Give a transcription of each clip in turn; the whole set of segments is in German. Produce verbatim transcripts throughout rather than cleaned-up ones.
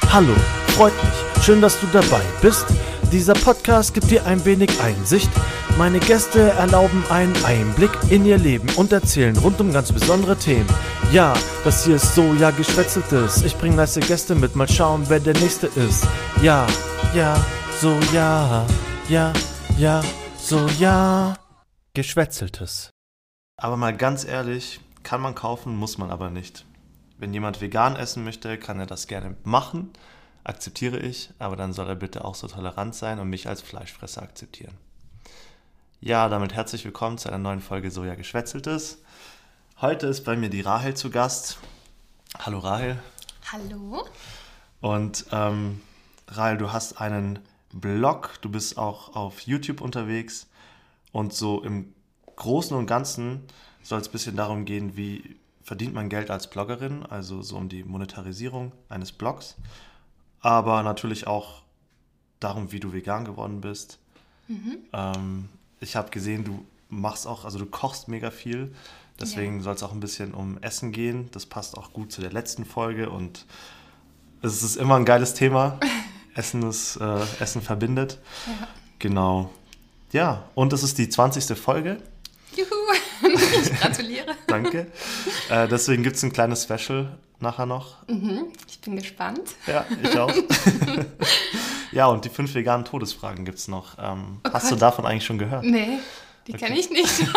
Hallo, freut mich. Schön, dass du dabei bist. Dieser Podcast gibt dir ein wenig Einsicht. Meine Gäste erlauben einen Einblick in ihr Leben und erzählen rund um ganz besondere Themen. Ja, das hier ist so, ja, Geschwätzeltes. Ich bring nice Gäste mit, mal schauen, wer der Nächste ist. Ja, ja, so, ja, ja, ja, so, ja, Geschwätzeltes. Aber mal ganz ehrlich, kann man kaufen, muss man aber nicht. Wenn jemand vegan essen möchte, kann er das gerne machen, akzeptiere ich, aber dann soll er bitte auch so tolerant sein und mich als Fleischfresser akzeptieren. Ja, damit herzlich willkommen zu einer neuen Folge So, ja, Geschwätzeltes. Heute ist bei mir die Rahel zu Gast. Hallo Rahel. Hallo. Und ähm, Rahel, du hast einen Blog, du bist auch auf YouTube unterwegs und so im Großen und Ganzen soll es ein bisschen darum gehen, wie verdient man Geld als Bloggerin, also so um die Monetarisierung eines Blogs, aber natürlich auch darum, wie du vegan geworden bist. Mhm. Ähm, ich habe gesehen, du machst auch, also du kochst mega viel, deswegen ja. Soll es auch ein bisschen um Essen gehen. Das passt auch gut zu der letzten Folge und es ist immer ein geiles Thema. Essen ist, äh, Essen verbindet. Ja. Genau. Ja, und es ist die zwanzigste Folge. Juhu, ich gratuliere. Danke. Äh, deswegen gibt es ein kleines Special nachher noch. Mhm, ich bin gespannt. Ja, ich auch. Ja, und die fünf veganen Todesfragen gibt es noch. Ähm, oh hast Gott. du davon eigentlich schon gehört? Nee, die okay. kenne ich nicht.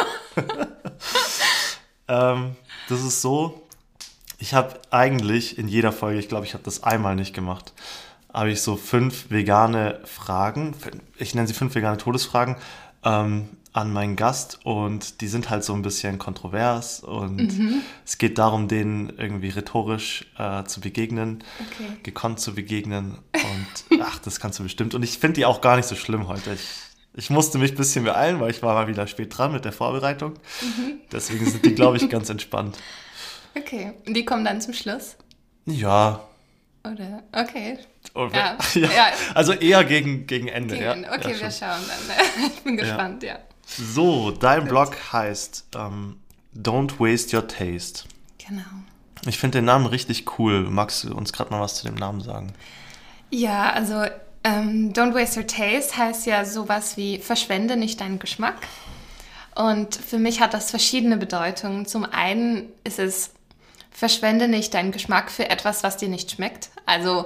ähm, das ist so, ich habe eigentlich in jeder Folge, ich glaube, ich habe das einmal nicht gemacht, habe ich so fünf vegane Fragen, ich nenne sie fünf vegane Todesfragen, ähm, an meinen Gast und die sind halt so ein bisschen kontrovers und mhm. es geht darum, denen irgendwie rhetorisch äh, zu begegnen, okay. gekonnt zu begegnen und ach, das kannst du bestimmt. Und ich finde die auch gar nicht so schlimm heute. Ich, ich musste mich ein bisschen beeilen, weil ich war mal wieder spät dran mit der Vorbereitung. Mhm. Deswegen sind die, glaube ich, ganz entspannt. Okay, und die kommen dann zum Schluss? Ja. Oder? Okay. Oder, ja. Ja. Also eher gegen, gegen Ende. Gegen ja. Ende. Okay, ja, wir schauen dann. Ich bin gespannt, ja. ja. So, dein Blog heißt ähm, Don't Waste Your Taste. Genau. Ich finde den Namen richtig cool. Magst du uns gerade mal was zu dem Namen sagen? Ja, also ähm, Don't Waste Your Taste heißt ja sowas wie verschwende nicht deinen Geschmack. Und für mich hat das verschiedene Bedeutungen. Zum einen ist es, verschwende nicht deinen Geschmack für etwas, was dir nicht schmeckt. Also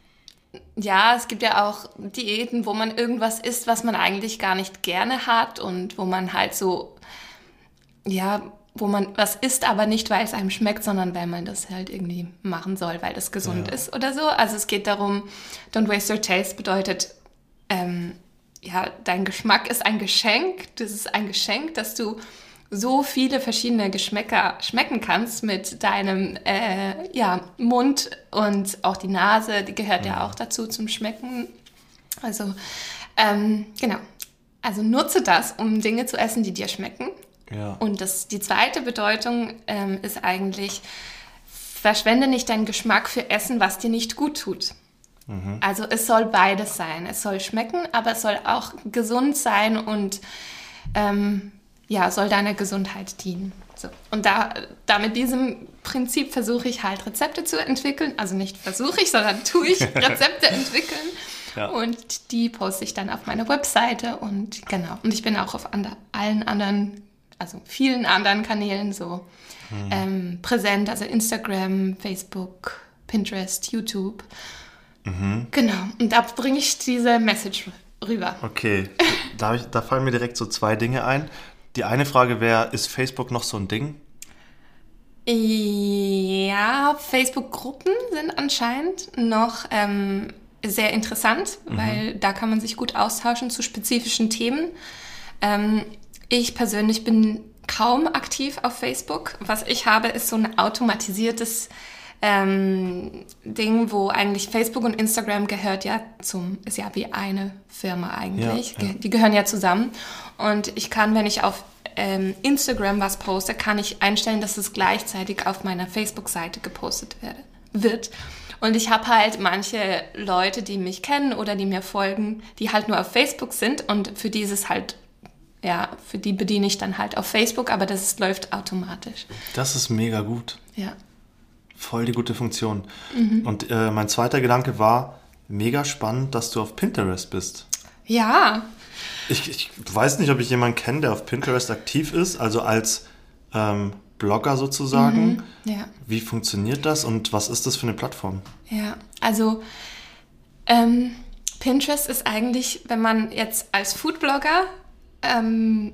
ja, es gibt ja auch Diäten, wo man irgendwas isst, was man eigentlich gar nicht gerne hat und wo man halt so, ja, wo man was isst, aber nicht, weil es einem schmeckt, sondern weil man das halt irgendwie machen soll, weil das gesund ja. ist oder so. Also es geht darum, don't waste your taste bedeutet, ähm, ja, dein Geschmack ist ein Geschenk. Das ist ein Geschenk, dass du so viele verschiedene Geschmäcker schmecken kannst mit deinem äh, ja, Mund und auch die Nase, die gehört ja. ja auch dazu zum Schmecken. Also ähm, genau, also nutze das, um Dinge zu essen, die dir schmecken. Ja. Und das, die zweite Bedeutung ähm, ist eigentlich, verschwende nicht deinen Geschmack für Essen, was dir nicht gut tut. Mhm. Also es soll beides sein. Es soll schmecken, aber es soll auch gesund sein und ähm, ja, soll deiner Gesundheit dienen. So. Und da, da mit diesem Prinzip versuche ich halt Rezepte zu entwickeln. Also nicht versuche ich, sondern tue ich Rezepte entwickeln. Ja. Und die poste ich dann auf meiner Webseite. Und genau. Und ich bin auch auf and- allen anderen, also vielen anderen Kanälen so hm. ähm, präsent. Also Instagram, Facebook, Pinterest, YouTube. Mhm. Genau. Und da bringe ich diese Message rüber. Okay. Da, ich, da fallen mir direkt so zwei Dinge ein. Die eine Frage wäre, ist Facebook noch so ein Ding? Ja, Facebook-Gruppen sind anscheinend noch ähm, sehr interessant, mhm. weil da kann man sich gut austauschen zu spezifischen Themen. Ähm, ich persönlich bin kaum aktiv auf Facebook. Was ich habe, ist so ein automatisiertes ähm, Ding, wo eigentlich Facebook und Instagram gehört ja zum, ist ja wie eine Firma eigentlich. Ja, ja. Die gehören ja zusammen. Und ich kann, wenn ich auf ähm, Instagram was poste, kann ich einstellen, dass es gleichzeitig auf meiner Facebook-Seite gepostet werde, wird. Und ich habe halt manche Leute, die mich kennen oder die mir folgen, die halt nur auf Facebook sind und für dieses halt, ja, für die bediene ich dann halt auf Facebook, aber das läuft automatisch. Das ist mega gut. Ja. Voll die gute Funktion. Mhm. Und äh, mein zweiter Gedanke war, mega spannend, dass du auf Pinterest bist. Ja. Ich, ich weiß nicht, ob ich jemanden kenne, der auf Pinterest aktiv ist, also als ähm, Blogger sozusagen. Mhm. Ja. Wie funktioniert das und was ist das für eine Plattform? Ja, also ähm, Pinterest ist eigentlich, wenn man jetzt als Foodblogger ähm,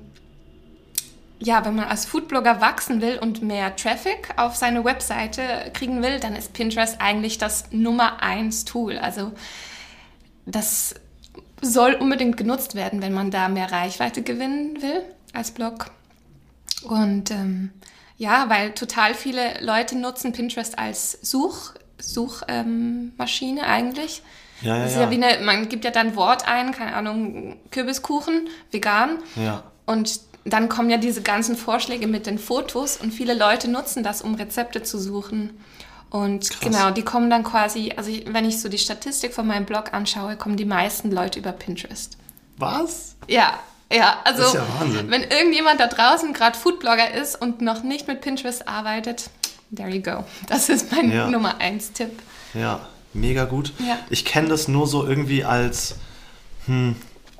ja, wenn man als Foodblogger wachsen will und mehr Traffic auf seine Webseite kriegen will, dann ist Pinterest eigentlich das Nummer eins Tool. Also das soll unbedingt genutzt werden, wenn man da mehr Reichweite gewinnen will als Blog. Und ähm, ja, weil total viele Leute nutzen Pinterest als Such, Suchmaschine ähm, eigentlich. Ja, ja, das ist ja. ja wie eine, man gibt ja dann ein Wort ein, keine Ahnung, Kürbiskuchen, vegan. Ja. Und dann kommen ja diese ganzen Vorschläge mit den Fotos und viele Leute nutzen das, um Rezepte zu suchen. Und Krass. Genau, die kommen dann quasi, also ich, wenn ich so die Statistik von meinem Blog anschaue, kommen die meisten Leute über Pinterest. Was? Ja, ja, also das ist ja Wahnsinn. Wenn irgendjemand da draußen gerade Foodblogger ist und noch nicht mit Pinterest arbeitet, there you go. Das ist mein ja. Nummer eins Tipp. Ja, mega gut. Ja. Ich kenne das nur so irgendwie als, hm,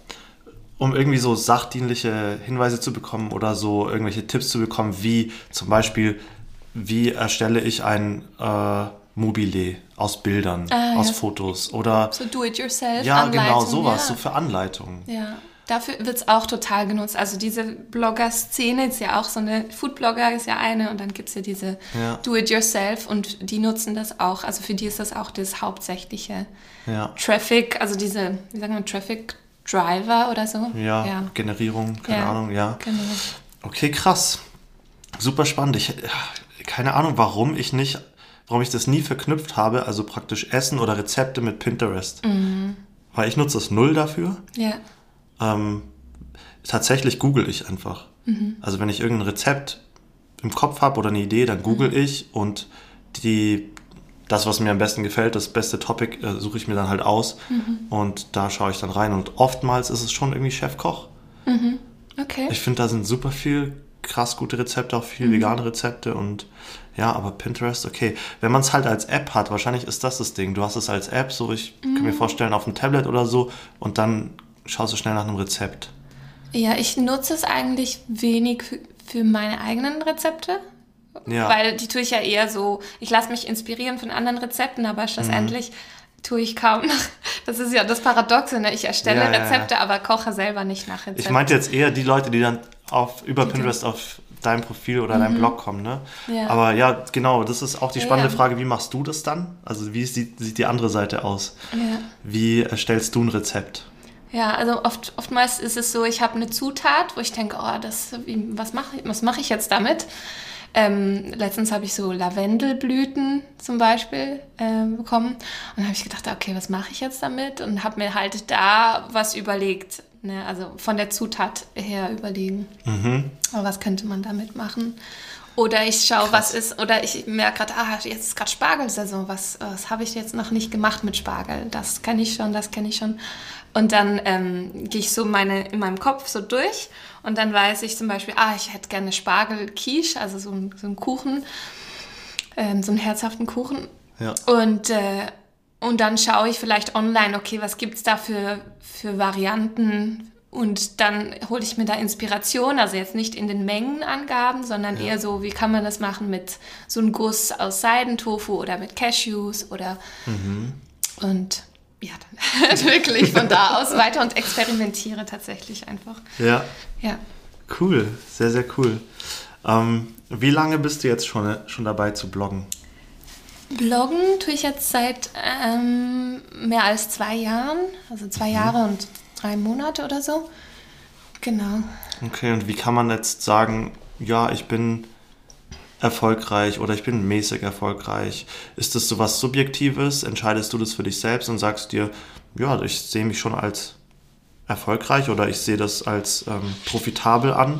um irgendwie so sachdienliche Hinweise zu bekommen oder so irgendwelche Tipps zu bekommen, wie zum Beispiel, wie erstelle ich ein äh, Mobile aus Bildern, ah, aus ja. Fotos oder so do-it-yourself ja, Anleitung, genau, sowas, ja. so für Anleitungen. Ja, dafür wird es auch total genutzt. Also diese Blogger-Szene ist ja auch so eine, Foodblogger ist ja eine und dann gibt es ja diese Ja. do-it-yourself und die nutzen das auch. Also für die ist das auch das hauptsächliche Ja. Traffic, also diese, wie sagen wir, Traffic Driver oder so. Ja, Ja. Generierung, keine Ja, Ahnung, ja. Genau. Okay, krass. Super spannend. Ich, keine Ahnung, warum ich nicht, warum ich das nie verknüpft habe, also praktisch Essen oder Rezepte mit Pinterest. Mhm. Weil ich nutze das null dafür. Ja. Ähm, tatsächlich google ich einfach. Mhm. Also wenn ich irgendein Rezept im Kopf habe oder eine Idee, dann google Mhm. ich und die, das, was mir am besten gefällt, das beste Topic, äh, suche ich mir dann halt aus Mhm. und da schaue ich dann rein. Und oftmals ist es schon irgendwie Chefkoch. Mhm. Okay. Ich finde, da sind super viel krass gute Rezepte, auch viel Mhm. vegane Rezepte und ja, aber Pinterest, okay. Wenn man es halt als App hat, wahrscheinlich ist das das Ding. Du hast es als App, so ich Mhm. kann mir vorstellen, auf dem Tablet oder so und dann schaust du schnell nach einem Rezept. Ja, ich nutze es eigentlich wenig für, für meine eigenen Rezepte. Ja. Weil die tue ich ja eher so, ich lasse mich inspirieren von anderen Rezepten, aber schlussendlich mhm. tue ich kaum nach, das ist ja das Paradoxe, ne? Ich erstelle ja, ja, Rezepte, ja. aber koche selber nicht nach Rezepten. Ich meinte jetzt eher die Leute, die dann auf, über die Pinterest auf dein Profil oder mhm. dein Blog kommen, ne? Ja. Aber ja, genau, das ist auch die spannende ja. Frage, wie machst du das dann? Also wie sieht, sieht die andere Seite aus? Ja. Wie erstellst du ein Rezept? Ja, also oft, oftmals ist es so, ich habe eine Zutat, wo ich denke, oh, das, was mache was mach ich jetzt damit? Ähm, letztens habe ich so Lavendelblüten zum Beispiel äh, bekommen und dann habe ich gedacht, okay, was mache ich jetzt damit? Und habe mir halt da was überlegt, ne? Also von der Zutat her überlegen, Mhm. aber was könnte man damit machen? Oder ich schaue, was ist, oder ich merke gerade, ah, jetzt ist gerade Spargelsaison, was, was habe ich jetzt noch nicht gemacht mit Spargel? Das kenne ich schon, das kenne ich schon. Und dann ähm, gehe ich so meine, in meinem Kopf so durch und dann weiß ich zum Beispiel, ah, ich hätte gerne Spargelquiche, also so ein, so ein Kuchen, ähm, so einen herzhaften Kuchen. Ja. Und, äh, und dann schaue ich vielleicht online, okay, was gibt es da für, für Varianten? Und dann hole ich mir da Inspiration, also jetzt nicht in den Mengenangaben, sondern Ja. eher so, wie kann man das machen mit so einem Guss aus Seidentofu oder mit Cashews oder Mhm. und ja, dann wirklich von da aus weiter und experimentiere tatsächlich einfach. Ja, Ja. cool, sehr, sehr cool. Ähm, wie lange bist du jetzt schon, schon dabei zu bloggen? Bloggen tue ich jetzt seit ähm, mehr als zwei Jahren, also zwei Jahre und drei Monate oder so. Genau. Okay, und wie kann man jetzt sagen, ja, ich bin erfolgreich oder ich bin mäßig erfolgreich? Ist das so was Subjektives? Entscheidest du das für dich selbst und sagst dir, ja, ich sehe mich schon als erfolgreich oder ich sehe das als ähm, profitabel an?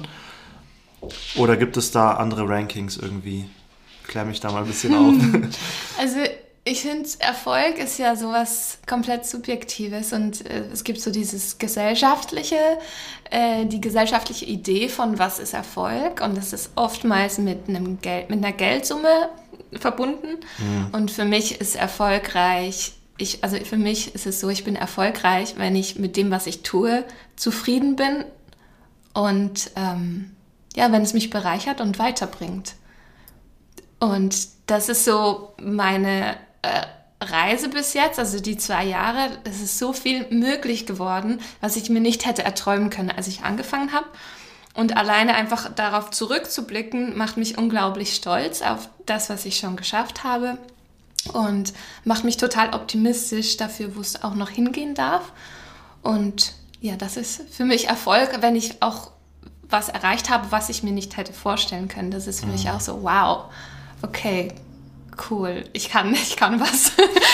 Oder gibt es da andere Rankings irgendwie? Klär mich da mal ein bisschen auf. Also ich finde, Erfolg ist ja sowas komplett Subjektives und äh, es gibt so dieses gesellschaftliche, äh, die gesellschaftliche Idee von was ist Erfolg und das ist oftmals mit einem Geld, mit einer Geldsumme verbunden. Mhm. Und für mich ist erfolgreich, ich, also für mich ist es so, ich bin erfolgreich, wenn ich mit dem, was ich tue, zufrieden bin und ähm, ja, wenn es mich bereichert und weiterbringt. Und das ist so meine äh, Reise bis jetzt, also die zwei Jahre. Es ist so viel möglich geworden, was ich mir nicht hätte erträumen können, als ich angefangen habe. Und alleine einfach darauf zurückzublicken, macht mich unglaublich stolz auf das, was ich schon geschafft habe. Und macht mich total optimistisch dafür, wo es auch noch hingehen darf. Und ja, das ist für mich Erfolg, wenn ich auch was erreicht habe, was ich mir nicht hätte vorstellen können. Das ist für mhm. mich auch so, wow, okay, cool, ich kann, ich kann was.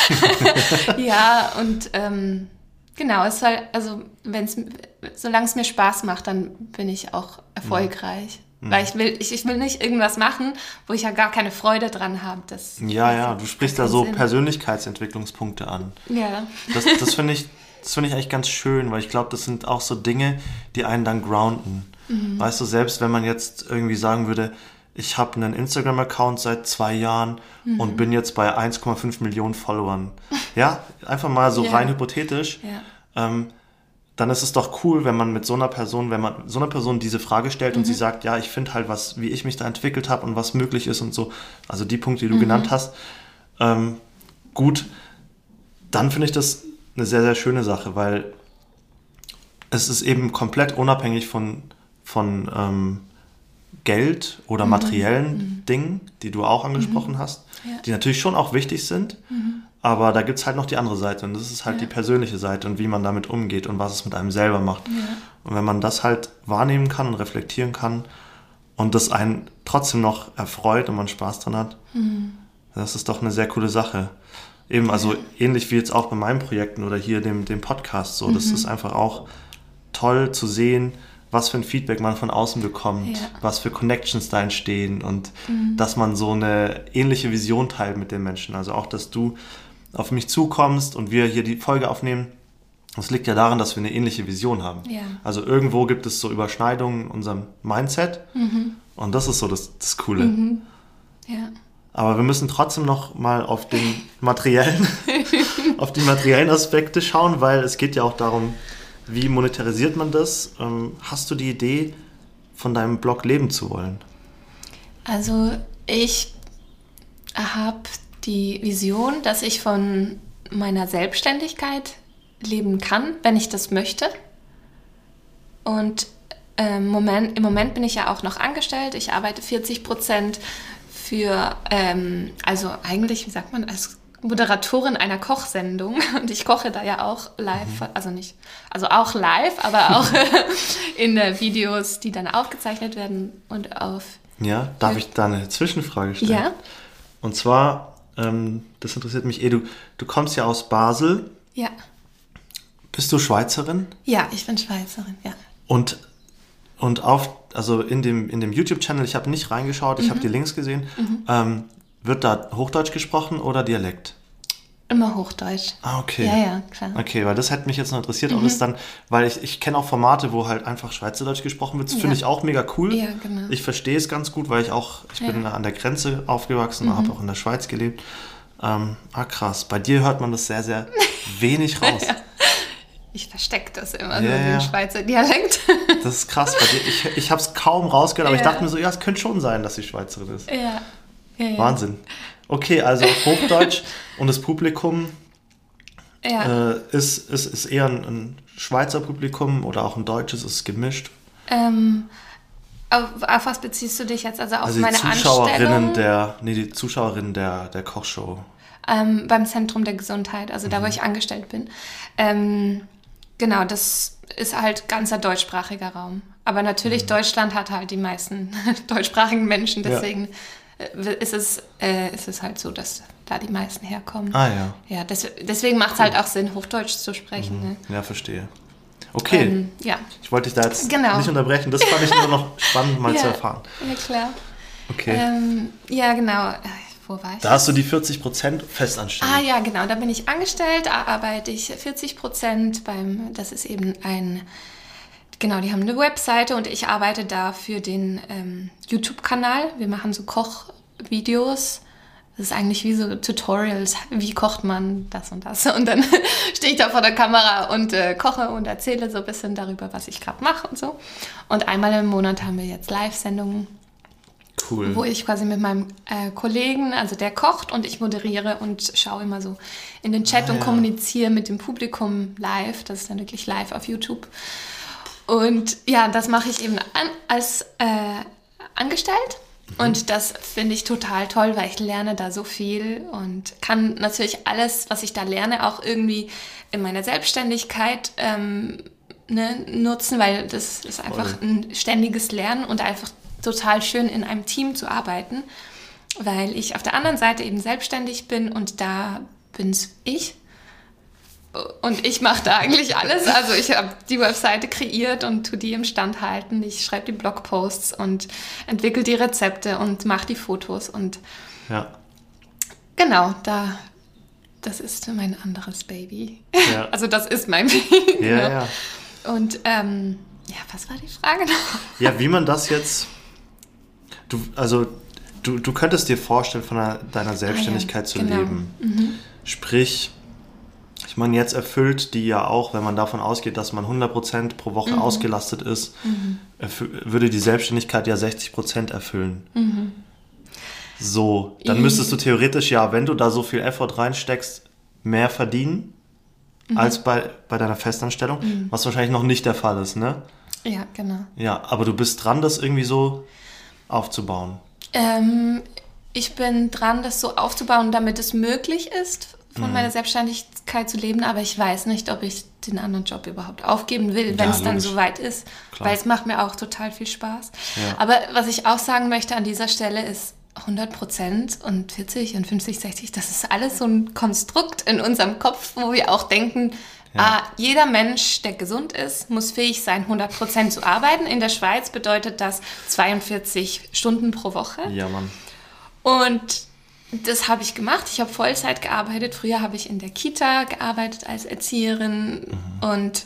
Ja, und ähm, genau, es soll, also wenn's, solange es mir Spaß macht, dann bin ich auch erfolgreich. Mhm. Weil ich will, ich, ich will nicht irgendwas machen, wo ich ja gar keine Freude dran habe. Das, ja, das ja, du sprichst da so Sinn. Persönlichkeitsentwicklungspunkte an. Ja. Das, das finde ich, das finde ich eigentlich ganz schön, weil ich glaube, das sind auch so Dinge, die einen dann grounden. Mhm. Weißt du, selbst wenn man jetzt irgendwie sagen würde, ich habe einen Instagram-Account seit zwei Jahren mhm. und bin jetzt bei eins Komma fünf Millionen Followern. Ja, einfach mal so ja. rein hypothetisch. Ja. Ähm, dann ist es doch cool, wenn man mit so einer Person, wenn man so einer Person diese Frage stellt mhm. und sie sagt, ja, ich finde halt, was, wie ich mich da entwickelt habe und was möglich ist und so, also die Punkte, die du mhm. genannt hast, ähm, gut, dann finde ich das eine sehr, sehr schöne Sache, weil es ist eben komplett unabhängig von, von ähm, Geld oder materiellen mhm. Dingen, die du auch angesprochen mhm. hast, ja. die natürlich schon auch wichtig sind, mhm. aber da gibt es halt noch die andere Seite und das ist halt ja. die persönliche Seite und wie man damit umgeht und was es mit einem selber macht. Ja. Und wenn man das halt wahrnehmen kann und reflektieren kann und das einen trotzdem noch erfreut und man Spaß dran hat, mhm. das ist doch eine sehr coole Sache. Eben, also ja. ähnlich wie jetzt auch bei meinen Projekten oder hier dem, dem Podcast so, mhm. das ist einfach auch toll zu sehen, was für ein Feedback man von außen bekommt, ja. was für Connections da entstehen und mhm. dass man so eine ähnliche Vision teilt mit den Menschen. Also auch, dass du auf mich zukommst und wir hier die Folge aufnehmen, das liegt ja daran, dass wir eine ähnliche Vision haben. Ja. Also irgendwo gibt es so Überschneidungen in unserem Mindset mhm. und das ist so das, das Coole. Mhm. Ja. Aber wir müssen trotzdem noch mal auf den materiellen, auf die materiellen Aspekte schauen, weil es geht ja auch darum, wie monetarisiert man das? Ähm, hast du die Idee, von deinem Blog leben zu wollen? Also ich habe die Vision, dass ich von meiner Selbstständigkeit leben kann, wenn ich das möchte. Und ähm, Moment, im Moment bin ich ja auch noch angestellt. Ich arbeite vierzig Prozent für, ähm, also eigentlich, wie sagt man, als Moderatorin einer Kochsendung und ich koche da ja auch live, mhm. also nicht, also auch live, aber auch in äh, Videos, die dann aufgezeichnet werden und auf... Ja, darf ich da eine Zwischenfrage stellen? Ja. Und zwar, ähm, das interessiert mich eh, du, du kommst ja aus Basel. Ja. Bist du Schweizerin? Ja, ich bin Schweizerin, ja. Und, und auf, also in dem, in dem YouTube-Channel, ich habe nicht reingeschaut, ich mhm. habe die Links gesehen, mhm. ähm, wird da Hochdeutsch gesprochen oder Dialekt? Immer Hochdeutsch. Ah, okay. Ja, ja, klar. Okay, weil das hätte mich jetzt noch interessiert, mhm. ob es dann, weil ich, ich kenne auch Formate, wo halt einfach Schweizerdeutsch gesprochen wird. Das ja. finde ich auch mega cool. Ja, genau. Ich verstehe es ganz gut, weil ich auch, ich ja. bin an der Grenze aufgewachsen, mhm. habe auch in der Schweiz gelebt. Ähm, ah, krass. Bei dir hört man das sehr, sehr wenig raus. Ja. Ich verstecke das immer, ja, so ja. den Schweizer Dialekt. Das ist krass bei dir. Ich, ich habe es kaum rausgehört, aber ja. ich dachte mir so, ja, es könnte schon sein, dass sie Schweizerin ist. Ja. Ja, ja. Wahnsinn. Okay, also Hochdeutsch und das Publikum ja. äh, ist, ist, ist eher ein, ein Schweizer Publikum oder auch ein deutsches, ist es gemischt? Ähm, auf, auf was beziehst du dich jetzt? Also auf also meine die Zuschauerinnen Anstellung? Der, nee, die Zuschauerinnen der, der Kochshow. Ähm, beim Zentrum der Gesundheit, also mhm. da, wo ich angestellt bin. Ähm, genau, das ist halt ganzer deutschsprachiger Raum. Aber natürlich, mhm. Deutschland hat halt die meisten deutschsprachigen Menschen, deswegen... Ja. Ist es, äh, ist es halt so, dass da die meisten herkommen. Ah ja. Ja, des, deswegen macht es cool. halt auch Sinn, Hochdeutsch zu sprechen. Mhm. Ne? Ja, verstehe. Okay. Ähm, ja. Ich wollte dich da jetzt genau. nicht unterbrechen. Das fand ich nur noch spannend mal ja, zu erfahren. Ja, klar. Okay. Ähm, ja, genau. Wo war ich? Da hast du die vierzig Prozent Festanstellung. Ah ja, genau. Da bin ich angestellt, da arbeite ich vierzig Prozent beim, das ist eben ein... Genau, die haben eine Webseite und ich arbeite da für den ähm, YouTube-Kanal. Wir machen so Kochvideos das ist eigentlich wie so Tutorials, wie kocht man das und das. Und dann stehe ich da vor der Kamera und äh, koche und erzähle so ein bisschen darüber, was ich gerade mache und so. Und einmal im Monat haben wir jetzt Live-Sendungen, cool. wo ich quasi mit meinem äh, Kollegen, also der kocht und ich moderiere und schaue immer so in den Chat ah, und ja. kommuniziere mit dem Publikum live. Das ist dann wirklich live auf YouTube. Und ja, das mache ich eben an, als äh, angestellt. Und das finde ich total toll, weil ich lerne da so viel und kann natürlich alles, was ich da lerne, auch irgendwie in meiner Selbstständigkeit ähm, ne, nutzen, weil das ist einfach voll. Ein ständiges Lernen und einfach total schön in einem Team zu arbeiten, weil ich auf der anderen Seite eben selbstständig bin und da bin's ich. Und ich mache da eigentlich alles. Also ich habe die Webseite kreiert und tue die im Stand halten. Ich schreibe die Blogposts und entwickle die Rezepte und mache die Fotos. Und ja. genau, da, das ist mein anderes Baby. Ja. Also das ist mein Baby. Ja, genau. ja. Und ähm, ja, was war die Frage noch? Ja, wie man das jetzt... Du, also du, du könntest dir vorstellen, von deiner, deiner Selbstständigkeit ah, ja. zu genau. leben. Mhm. Sprich... Ich meine, jetzt erfüllt die ja auch, wenn man davon ausgeht, dass man hundert Prozent pro Woche mhm. ausgelastet ist, mhm. erfü- würde die Selbstständigkeit ja sechzig Prozent erfüllen. Mhm. So, dann müsstest du theoretisch ja, wenn du da so viel Effort reinsteckst, mehr verdienen mhm. als bei, bei deiner Festanstellung, mhm. was wahrscheinlich noch nicht der Fall ist, ne? Ja, genau. Ja, aber du bist dran, das irgendwie so aufzubauen. Ähm, ich bin dran, das so aufzubauen, damit es möglich ist, von mhm. meiner Selbstständigkeit zu leben, aber ich weiß nicht, ob ich den anderen Job überhaupt aufgeben will, wenn ja, es dann soweit ist, klar. Weil es macht mir auch total viel Spaß. Ja. Aber was ich auch sagen möchte an dieser Stelle ist, hundert Prozent und vierzig und fünfzig, sechzig, das ist alles so ein Konstrukt in unserem Kopf, wo wir auch denken, ja. ah, jeder Mensch, der gesund ist, muss fähig sein, hundert Prozent zu arbeiten. In der Schweiz bedeutet das zweiundvierzig Stunden pro Woche. Ja, Mann. Und das habe ich gemacht. Ich habe Vollzeit gearbeitet. Früher habe ich in der Kita gearbeitet als Erzieherin. Mhm. Und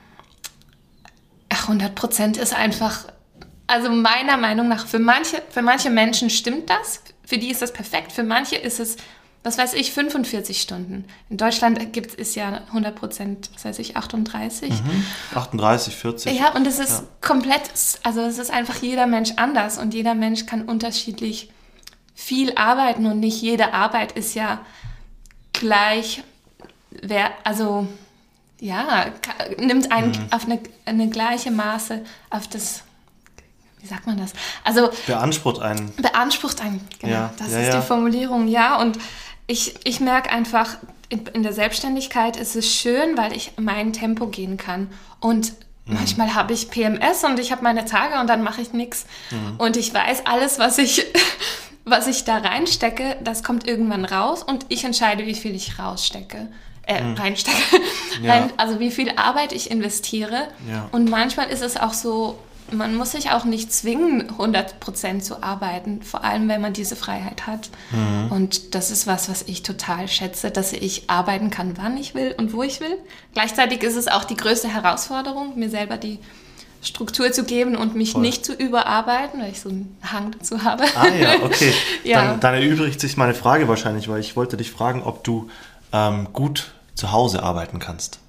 ach, hundert Prozent ist einfach, also meiner Meinung nach, für manche, für manche Menschen stimmt das. Für die ist das perfekt. Für manche ist es, was weiß ich, fünfundvierzig Stunden. In Deutschland gibt es ja hundert Prozent, was weiß ich, achtunddreißig. Mhm. achtunddreißig, vierzig. Ja, und es ist ja. komplett, also es ist einfach jeder Mensch anders. Und jeder Mensch kann unterschiedlich viel arbeiten und nicht jede Arbeit ist ja gleich, wer, also ja, nimmt einen mhm. auf eine, eine gleiche Maße auf das, wie sagt man das? Also beansprucht einen. Beansprucht einen, genau, ja. das ja, ist ja. die Formulierung, ja. Und ich, ich merke einfach, in, in der Selbstständigkeit ist es schön, weil ich mein Tempo gehen kann und mhm. manchmal habe ich P M S und ich habe meine Tage und dann mache ich nichts mhm. und ich weiß alles, was ich... was ich da reinstecke, das kommt irgendwann raus und ich entscheide, wie viel ich rausstecke, äh, hm. reinstecke. Ja. Rein, also wie viel Arbeit ich investiere. Ja. Und manchmal ist es auch so, man muss sich auch nicht zwingen, hundert Prozent zu arbeiten, vor allem wenn man diese Freiheit hat. Mhm. Und das ist was, was ich total schätze, dass ich arbeiten kann, wann ich will und wo ich will. Gleichzeitig ist es auch die größte Herausforderung, mir selber die Struktur zu geben und mich Voll. Nicht zu überarbeiten, weil ich so einen Hang dazu habe. Ah ja, okay. ja. Dann, dann erübrigt sich meine Frage wahrscheinlich, weil ich wollte dich fragen, ob du ähm, gut zu Hause arbeiten kannst.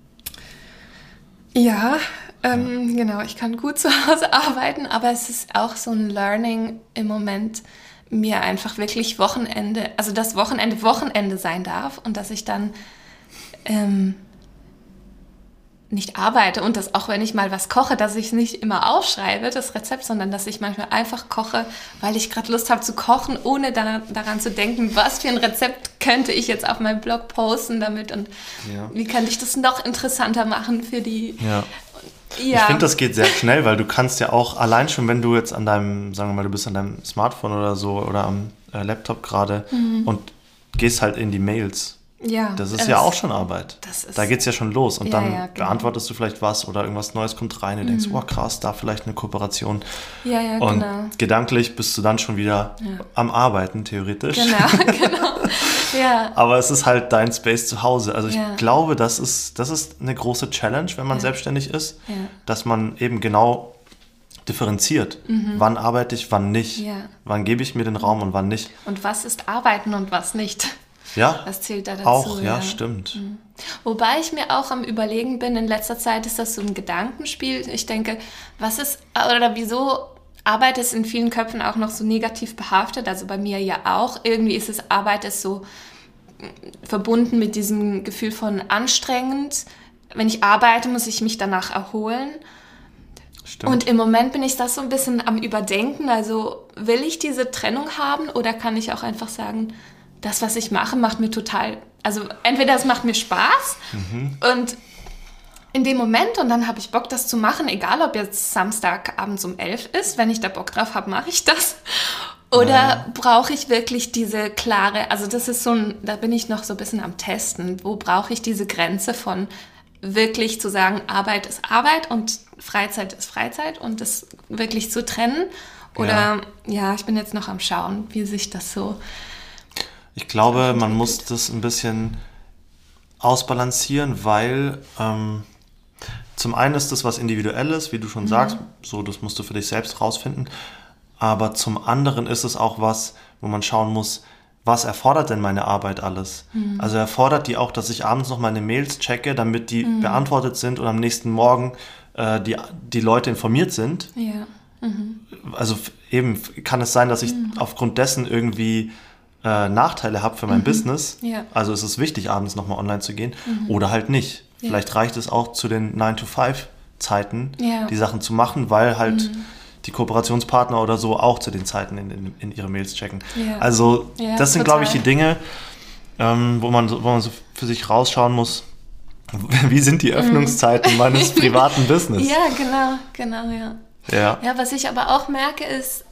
Ja, ähm, ja, genau. Ich kann gut zu Hause arbeiten, aber es ist auch so ein Learning im Moment, mir einfach wirklich Wochenende, also das Wochenende Wochenende sein darf und dass ich dann ähm, nicht arbeite und dass auch wenn ich mal was koche, dass ich es nicht immer aufschreibe, das Rezept, sondern dass ich manchmal einfach koche, weil ich gerade Lust habe zu kochen, ohne da, daran zu denken, was für ein Rezept könnte ich jetzt auf meinem Blog posten damit und ja. wie könnte ich das noch interessanter machen für die... Ja. Ja. Ich finde, das geht sehr schnell, weil du kannst ja auch allein schon, wenn du jetzt an deinem, sagen wir mal, du bist an deinem Smartphone oder so oder am äh, Laptop gerade mhm. und gehst halt in die Mails. Ja, das ist ja auch schon Arbeit. Das ist, da geht's ja schon los. Und ja, dann ja, genau. beantwortest du vielleicht was oder irgendwas Neues kommt rein. Du denkst, mhm. oh krass, da vielleicht eine Kooperation. Ja, ja, und genau. gedanklich bist du dann schon wieder ja. am Arbeiten, theoretisch. Genau, genau. Ja. Aber es ist halt dein Space zu Hause. Also ich ja. glaube, das ist, das ist eine große Challenge, wenn man ja. selbstständig ist, ja. dass man eben genau differenziert. Mhm. Wann arbeite ich, wann nicht. Ja. Wann gebe ich mir den Raum und wann nicht. Und was ist Arbeiten und was nicht. Ja, was zählt da dazu? Auch, ja, ja. stimmt. Mhm. Wobei ich mir auch am Überlegen bin, in letzter Zeit ist das so ein Gedankenspiel. Ich denke, was ist, oder wieso Arbeit ist in vielen Köpfen auch noch so negativ behaftet, also bei mir ja auch. Irgendwie ist es, Arbeit ist so verbunden mit diesem Gefühl von anstrengend. Wenn ich arbeite, muss ich mich danach erholen. Stimmt. Und im Moment bin ich das so ein bisschen am Überdenken. Also will ich diese Trennung haben oder kann ich auch einfach sagen, das, was ich mache, macht mir total... Also entweder es macht mir Spaß mhm. und in dem Moment, und dann habe ich Bock, das zu machen, egal ob jetzt Samstagabends um elf ist, wenn ich da Bock drauf habe, mache ich das. Oder ja. brauche ich wirklich diese klare... Also das ist so ein... Da bin ich noch so ein bisschen am Testen. Wo brauche ich diese Grenze von wirklich zu sagen, Arbeit ist Arbeit und Freizeit ist Freizeit und das wirklich zu trennen? Oder, ja, ja ich bin jetzt noch am Schauen, wie sich das so... Ich glaube, man muss das ein bisschen ausbalancieren, weil ähm, zum einen ist das was Individuelles, wie du schon mhm. sagst, so das musst du für dich selbst rausfinden, aber zum anderen ist es auch was, wo man schauen muss, was erfordert denn meine Arbeit alles? Mhm. Also erfordert die auch, dass ich abends noch meine Mails checke, damit die mhm. beantwortet sind und am nächsten Morgen äh, die, die Leute informiert sind? Ja. Mhm. Also eben kann es sein, dass ich mhm. aufgrund dessen irgendwie Äh, Nachteile habe für mein mhm. Business, ja. also ist es wichtig, abends nochmal online zu gehen mhm. oder halt nicht. Ja. Vielleicht reicht es auch zu den nine to five Zeiten, ja. die Sachen zu machen, weil halt mhm. die Kooperationspartner oder so auch zu den Zeiten in, in, in ihre Mails checken. Ja. Also ja, das sind, glaube ich, die Dinge, ähm, wo man, wo man so für sich rausschauen muss, wie sind die Öffnungszeiten mhm. meines privaten Business? Ja, genau, genau, ja. ja. Ja, was ich aber auch merke ist,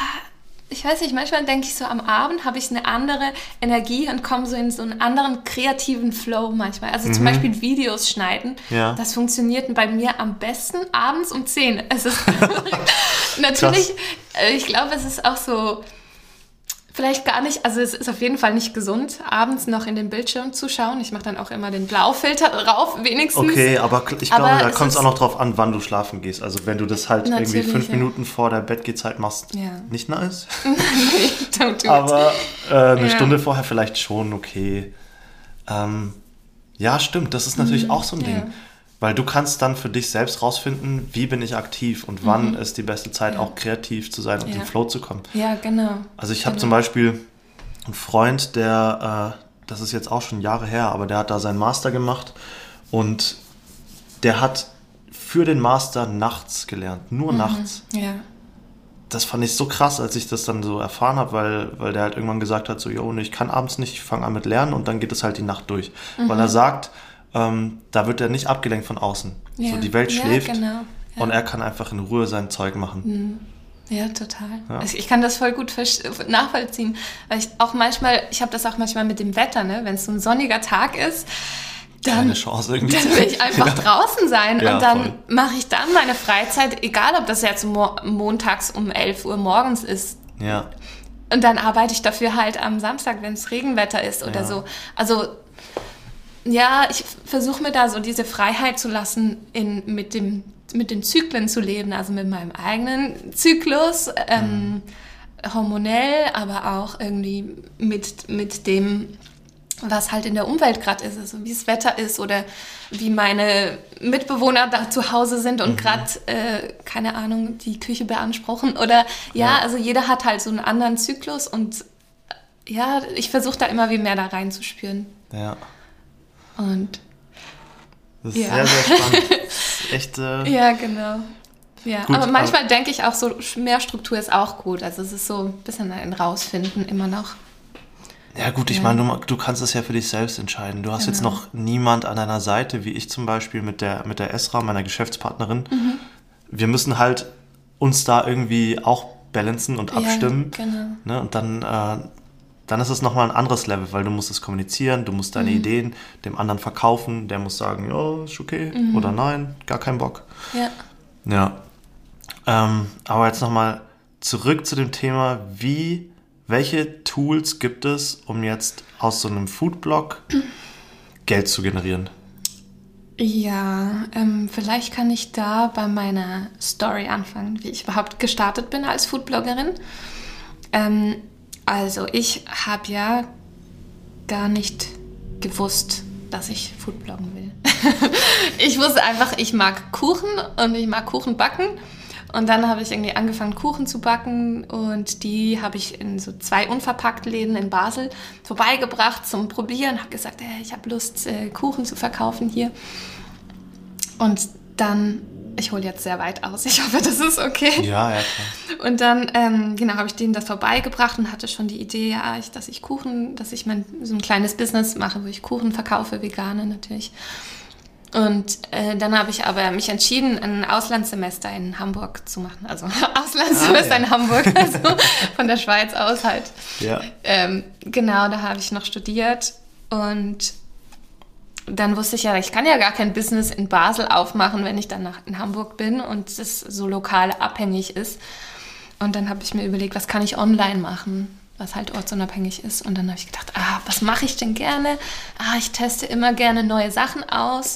ich weiß nicht, manchmal denke ich so, am Abend habe ich eine andere Energie und komme so in so einen anderen kreativen Flow manchmal. Also mhm. zum Beispiel Videos schneiden, ja. das funktioniert bei mir am besten abends um zehn. Es ist natürlich, Krass. ich glaube, es ist auch so, vielleicht gar nicht, also es ist auf jeden Fall nicht gesund, abends noch in den Bildschirm zu schauen. Ich mache dann auch immer den Blaufilter drauf, wenigstens. Okay, aber ich glaube, aber da kommt es auch noch drauf an, wann du schlafen gehst. Also wenn du das halt irgendwie fünf ja. Minuten vor der Bettgehzeit machst, ja. nicht nice. Nee, don't do aber äh, eine ja. Stunde vorher vielleicht schon, okay. Ähm, ja, stimmt, das ist natürlich mhm. auch so ein Ding. Ja. Weil du kannst dann für dich selbst rausfinden, wie bin ich aktiv und wann mhm. ist die beste Zeit, ja. auch kreativ zu sein und ja. in den Flow zu kommen. Ja, genau. Also ich habe genau. zum Beispiel einen Freund, der, äh, das ist jetzt auch schon Jahre her, aber der hat da seinen Master gemacht und der hat für den Master nachts gelernt, nur mhm. nachts. Ja. Das fand ich so krass, als ich das dann so erfahren habe, weil, weil der halt irgendwann gesagt hat, so, jo, ich kann abends nicht, ich fange an mit Lernen und dann geht es halt die Nacht durch. Mhm. Weil er sagt, Ähm, da wird er nicht abgelenkt von außen. Ja. So, die Welt schläft ja, genau. ja. und er kann einfach in Ruhe sein Zeug machen. Ja, total. Ja. Also ich kann das voll gut nachvollziehen, weil ich auch manchmal, ich habe das auch manchmal mit dem Wetter, ne? Wenn es so ein sonniger Tag ist, dann, Keine Chance irgendwie. dann will ich einfach ja. draußen sein ja, und dann mache ich dann meine Freizeit, egal ob das jetzt mo- montags um elf Uhr morgens ist. Ja. Und dann arbeite ich dafür halt am Samstag, wenn es Regenwetter ist oder ja. so. Also ja, ich versuche mir da so diese Freiheit zu lassen, in, mit, dem, mit den Zyklen zu leben, also mit meinem eigenen Zyklus, ähm, mhm. hormonell, aber auch irgendwie mit, mit dem, was halt in der Umwelt gerade ist, also wie das Wetter ist oder wie meine Mitbewohner da zu Hause sind und mhm. gerade, äh, keine Ahnung, die Küche beanspruchen oder ja, ja, also jeder hat halt so einen anderen Zyklus und ja, ich versuche da immer wie mehr da reinzuspüren. Ja. Und das ist ja. sehr, sehr spannend. Das ist echt, äh ja, genau. Ja. Gut, aber manchmal aber denke ich auch, so mehr Struktur ist auch gut. Also es ist so ein bisschen ein Rausfinden immer noch. Ja gut, ich ja. meine, du, du kannst es ja für dich selbst entscheiden. Du hast genau. jetzt noch niemand an deiner Seite, wie ich zum Beispiel mit der, mit der Esra, meiner Geschäftspartnerin. Mhm. Wir müssen halt uns da irgendwie auch balancen und abstimmen. Ja, genau. Ne? Und dann... Äh, dann ist es nochmal ein anderes Level, weil du musst es kommunizieren, du musst deine mhm. Ideen dem anderen verkaufen, der muss sagen, ja, ist okay mhm. oder nein, gar keinen Bock. Ja. Ja. Ähm, aber jetzt nochmal zurück zu dem Thema, wie, welche Tools gibt es, um jetzt aus so einem Foodblog Geld zu generieren? Ja, ähm, vielleicht kann ich da bei meiner Story anfangen, wie ich überhaupt gestartet bin als Foodbloggerin. Ähm, also ich habe ja gar nicht gewusst, dass ich Foodbloggen will. Ich wusste einfach, ich mag Kuchen und ich mag Kuchen backen. Und dann habe ich irgendwie angefangen, Kuchen zu backen und die habe ich in so zwei Unverpackt-Läden in Basel vorbeigebracht zum Probieren. Habe gesagt, hey, ich habe Lust, äh, Kuchen zu verkaufen hier. Und dann, ich hole jetzt sehr weit aus, ich hoffe, das ist okay. Ja, ja, klar. Und dann, ähm, genau, habe ich denen das vorbeigebracht und hatte schon die Idee, ja, ich, dass ich Kuchen, dass ich mein, so ein kleines Business mache, wo ich Kuchen verkaufe, vegane natürlich. Und äh, dann habe ich aber mich entschieden, ein Auslandssemester in Hamburg zu machen. Also Auslandssemester ah, ja. in Hamburg, also von der Schweiz aus halt. Ja. Ähm, genau, da habe ich noch studiert. Und dann wusste ich ja, ich kann ja gar kein Business in Basel aufmachen, wenn ich dann nach, in Hamburg bin und das so lokal abhängig ist. Und dann habe ich mir überlegt, was kann ich online machen, was halt ortsunabhängig ist. Und dann habe ich gedacht, ah, was mache ich denn gerne? Ah, ich teste immer gerne neue Sachen aus.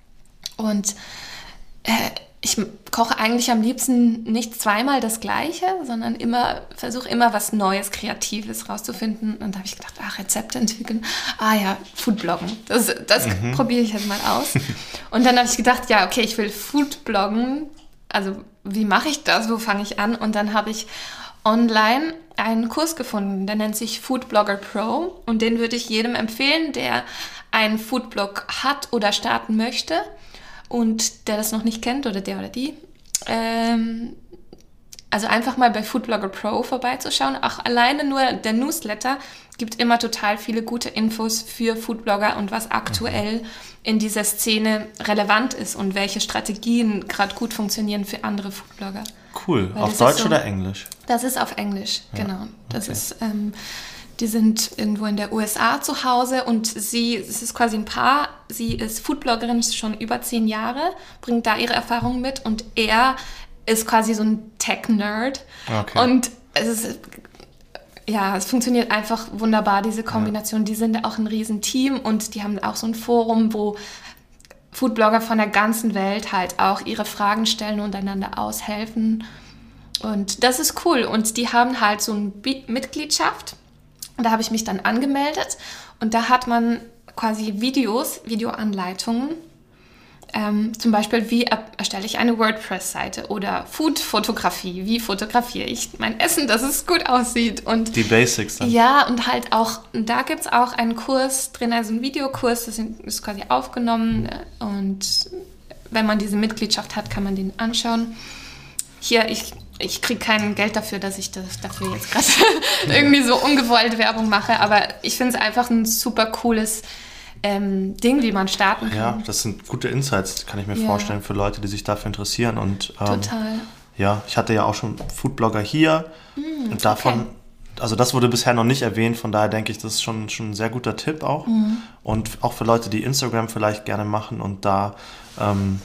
Und äh, ich koche eigentlich am liebsten nicht zweimal das Gleiche, sondern immer versuche immer was Neues, Kreatives rauszufinden. Und da habe ich gedacht, ah, Rezepte entwickeln. Ah ja, Foodbloggen. Das, das mhm. probiere ich jetzt mal aus. Und dann habe ich gedacht, ja, okay, ich will Foodbloggen. Also wie mache ich das? Wo fange ich an? Und dann habe ich online einen Kurs gefunden, der nennt sich Foodblogger Pro. Und den würde ich jedem empfehlen, der einen Foodblog hat oder starten möchte. Und der das noch nicht kennt, oder der oder die, ähm, also einfach mal bei Foodblogger Pro vorbeizuschauen. Auch alleine nur der Newsletter gibt immer total viele gute Infos für Foodblogger und was aktuell in dieser Szene relevant ist und welche Strategien gerade gut funktionieren für andere Foodblogger. Cool. Weil auf Deutsch so, oder Englisch? Das ist auf Englisch, ja, genau. Das okay. ist... Ähm, Die sind irgendwo in der U S A zu Hause und sie, es ist quasi ein Paar, sie ist Foodbloggerin schon über zehn Jahre, bringt da ihre Erfahrungen mit und er ist quasi so ein Tech-Nerd. Okay. Und es ist, ja, es funktioniert einfach wunderbar, diese Kombination. Ja. Die sind auch ein Riesenteam und die haben auch so ein Forum, wo Foodblogger von der ganzen Welt halt auch ihre Fragen stellen und einander aushelfen. Und das ist cool. Und die haben halt so eine Mitgliedschaft. Und da habe ich mich dann angemeldet und da hat man quasi Videos, Videoanleitungen, ähm, zum Beispiel, wie erstelle ich eine WordPress-Seite oder Food-Fotografie, wie fotografiere ich mein Essen, dass es gut aussieht. Und die Basics dann. Ja, und halt auch, da gibt es auch einen Kurs drin, also einen Videokurs, das ist quasi aufgenommen und wenn man diese Mitgliedschaft hat, kann man den anschauen. Hier, ich... Ich kriege kein Geld dafür, dass ich das dafür jetzt gerade irgendwie so ungewollt Werbung mache, aber ich finde es einfach ein super cooles ähm, Ding, wie man starten kann. Ja, das sind gute Insights, kann ich mir ja. vorstellen, für Leute, die sich dafür interessieren. Und, ähm, Total. Ja, ich hatte ja auch schon Foodblogger hier mm, und davon, okay. also das wurde bisher noch nicht erwähnt, von daher denke ich, das ist schon, schon ein sehr guter Tipp auch. Mm. Und auch für Leute, die Instagram vielleicht gerne machen und da ähm,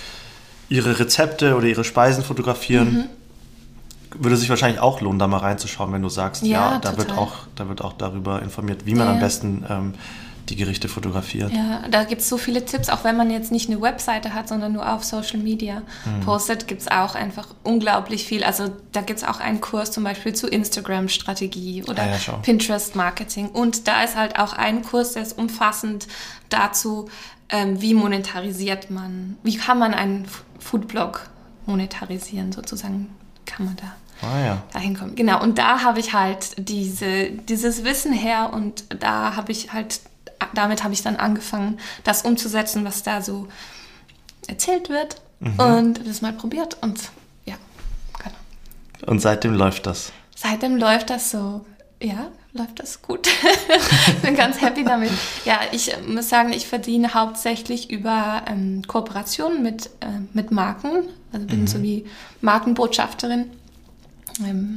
ihre Rezepte oder ihre Speisen fotografieren, mhm. würde sich wahrscheinlich auch lohnen, da mal reinzuschauen, wenn du sagst, ja, ja da, wird auch, da wird auch darüber informiert, wie man ja. am besten ähm, die Gerichte fotografiert. Ja, da gibt es so viele Tipps, auch wenn man jetzt nicht eine Webseite hat, sondern nur auf Social Media hm. postet, gibt es auch einfach unglaublich viel. Also da gibt es auch einen Kurs zum Beispiel zu Instagram-Strategie oder ah, ja, Pinterest-Marketing. Und da ist halt auch ein Kurs, der ist umfassend dazu, ähm, wie monetarisiert man, wie kann man einen Foodblog monetarisieren sozusagen, kann man da Ah, ja. dahin kommen. Genau, und da habe ich halt diese, dieses Wissen her und da habe ich halt, damit habe ich dann angefangen, das umzusetzen, was da so erzählt wird mhm. und das mal probiert und ja, genau. Und seitdem läuft das? Seitdem läuft das so, ja, läuft das gut. Ich bin ganz happy damit. Ja, ich muss sagen, ich verdiene hauptsächlich über ähm, Kooperationen mit, äh, mit Marken, also bin mhm. so wie Markenbotschafterin. Ähm,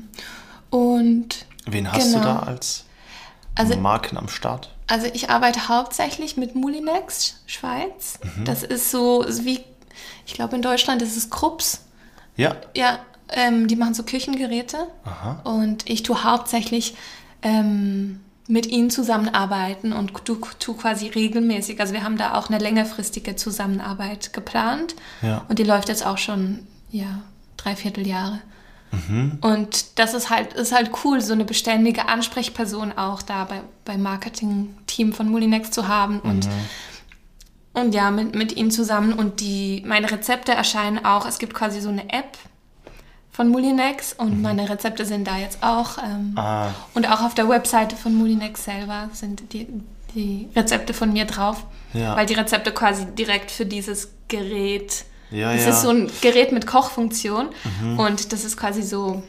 und wen hast genau. du da als also, Marken am Start? Also ich arbeite hauptsächlich mit Moulinex Schweiz. Mhm. Das ist so wie, ich glaube in Deutschland ist es Krups. Ja. Ja, ähm, die machen so Küchengeräte. Aha. Und ich tue hauptsächlich ähm, mit ihnen zusammenarbeiten und du, du quasi regelmäßig, also wir haben da auch eine längerfristige Zusammenarbeit geplant Ja. und die läuft jetzt auch schon, ja, dreiviertel Jahre. Mhm. Und das ist halt, ist halt cool, so eine beständige Ansprechperson auch da bei, beim Marketing-Team von Moulinex zu haben und, mhm. und ja, mit, mit ihnen zusammen und die, meine Rezepte erscheinen auch, es gibt quasi so eine App von Moulinex und mhm. meine Rezepte sind da jetzt auch. Ähm, ah. Und auch auf der Webseite von Moulinex selber sind die, die Rezepte von mir drauf, ja. weil die Rezepte quasi direkt für dieses Gerät, ja, das ja. ist so ein Gerät mit Kochfunktion mhm. und das ist quasi so,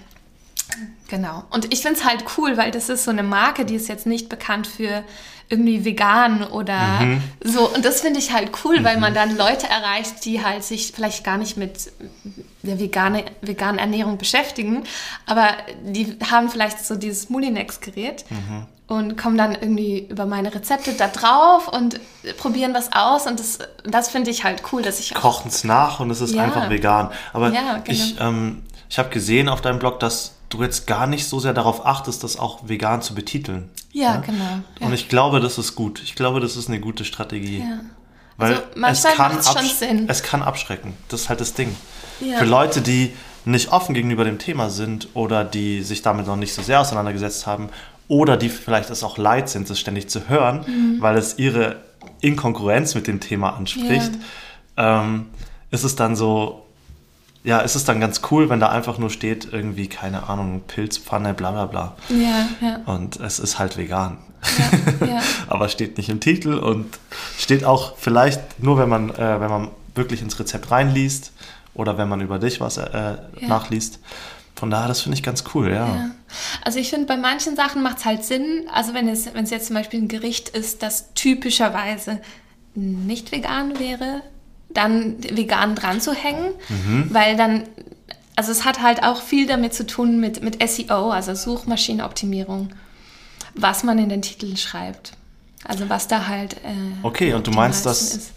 genau. Und ich finde es halt cool, weil das ist so eine Marke, die ist jetzt nicht bekannt für irgendwie vegan oder mhm. so. Und das finde ich halt cool, mhm. weil man dann Leute erreicht, die halt sich vielleicht gar nicht mit der vegane, veganen Ernährung beschäftigen, aber die haben vielleicht so dieses Moulinex-Gerät mhm. und kommen dann irgendwie über meine Rezepte da drauf und probieren was aus. Und das, das finde ich halt cool, dass ich auch... Kochen es nach und es ist ja. einfach vegan. Aber ja, genau. ich, ähm, ich habe gesehen auf deinem Blog, dass du jetzt gar nicht so sehr darauf achtest, das auch vegan zu betiteln. Ja, ja? genau. Ja. Und ich glaube, das ist gut. Ich glaube, das ist eine gute Strategie. Ja. Weil also manchmal macht es schon Sinn. Es kann abschrecken. Das ist halt das Ding. Ja. Für Leute, die nicht offen gegenüber dem Thema sind oder die sich damit noch nicht so sehr auseinandergesetzt haben oder die vielleicht es auch leid sind, das ständig zu hören, mhm. weil es ihre Inkongruenz mit dem Thema anspricht, ja. ähm, ist es dann so... Ja, ist es dann ganz cool, wenn da einfach nur steht, irgendwie, keine Ahnung, Pilzpfanne, bla bla bla. Ja, ja. Und es ist halt vegan. Ja, ja. Aber steht nicht im Titel und steht auch vielleicht nur, wenn man, äh, wenn man wirklich ins Rezept reinliest oder wenn man über dich was äh, ja. nachliest. Von daher, das finde ich ganz cool, ja. ja. Also ich finde, bei manchen Sachen macht es halt Sinn, also wenn es, wenn es jetzt zum Beispiel ein Gericht ist, das typischerweise nicht vegan wäre, dann vegan dran zu hängen, mhm. weil dann, also es hat halt auch viel damit zu tun mit, mit S E O, also Suchmaschinenoptimierung, was man in den Titeln schreibt. Also was da halt äh, okay, und du meinst, das ist,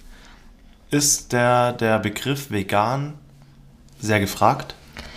ist der, der Begriff vegan sehr gefragt?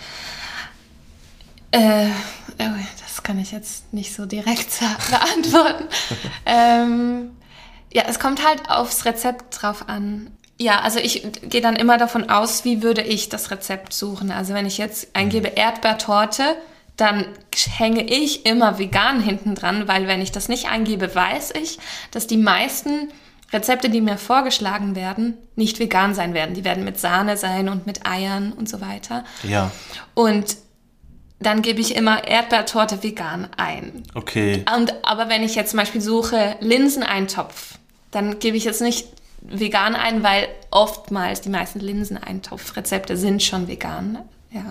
Äh, das kann ich jetzt nicht so direkt beantworten. ähm, ja, es kommt halt aufs Rezept drauf an. Ja, also ich gehe dann immer davon aus, wie würde ich das Rezept suchen. Also wenn ich jetzt eingebe Erdbeertorte, dann hänge ich immer vegan hinten dran, weil wenn ich das nicht eingebe, weiß ich, dass die meisten Rezepte, die mir vorgeschlagen werden, nicht vegan sein werden. Die werden mit Sahne sein und mit Eiern und so weiter. Ja. Und dann gebe ich immer Erdbeertorte vegan ein. Okay. Und, aber wenn ich jetzt zum Beispiel suche Linseneintopf, dann gebe ich jetzt nicht vegan ein, weil oftmals die meisten Linseneintopfrezepte sind schon vegan. Ja,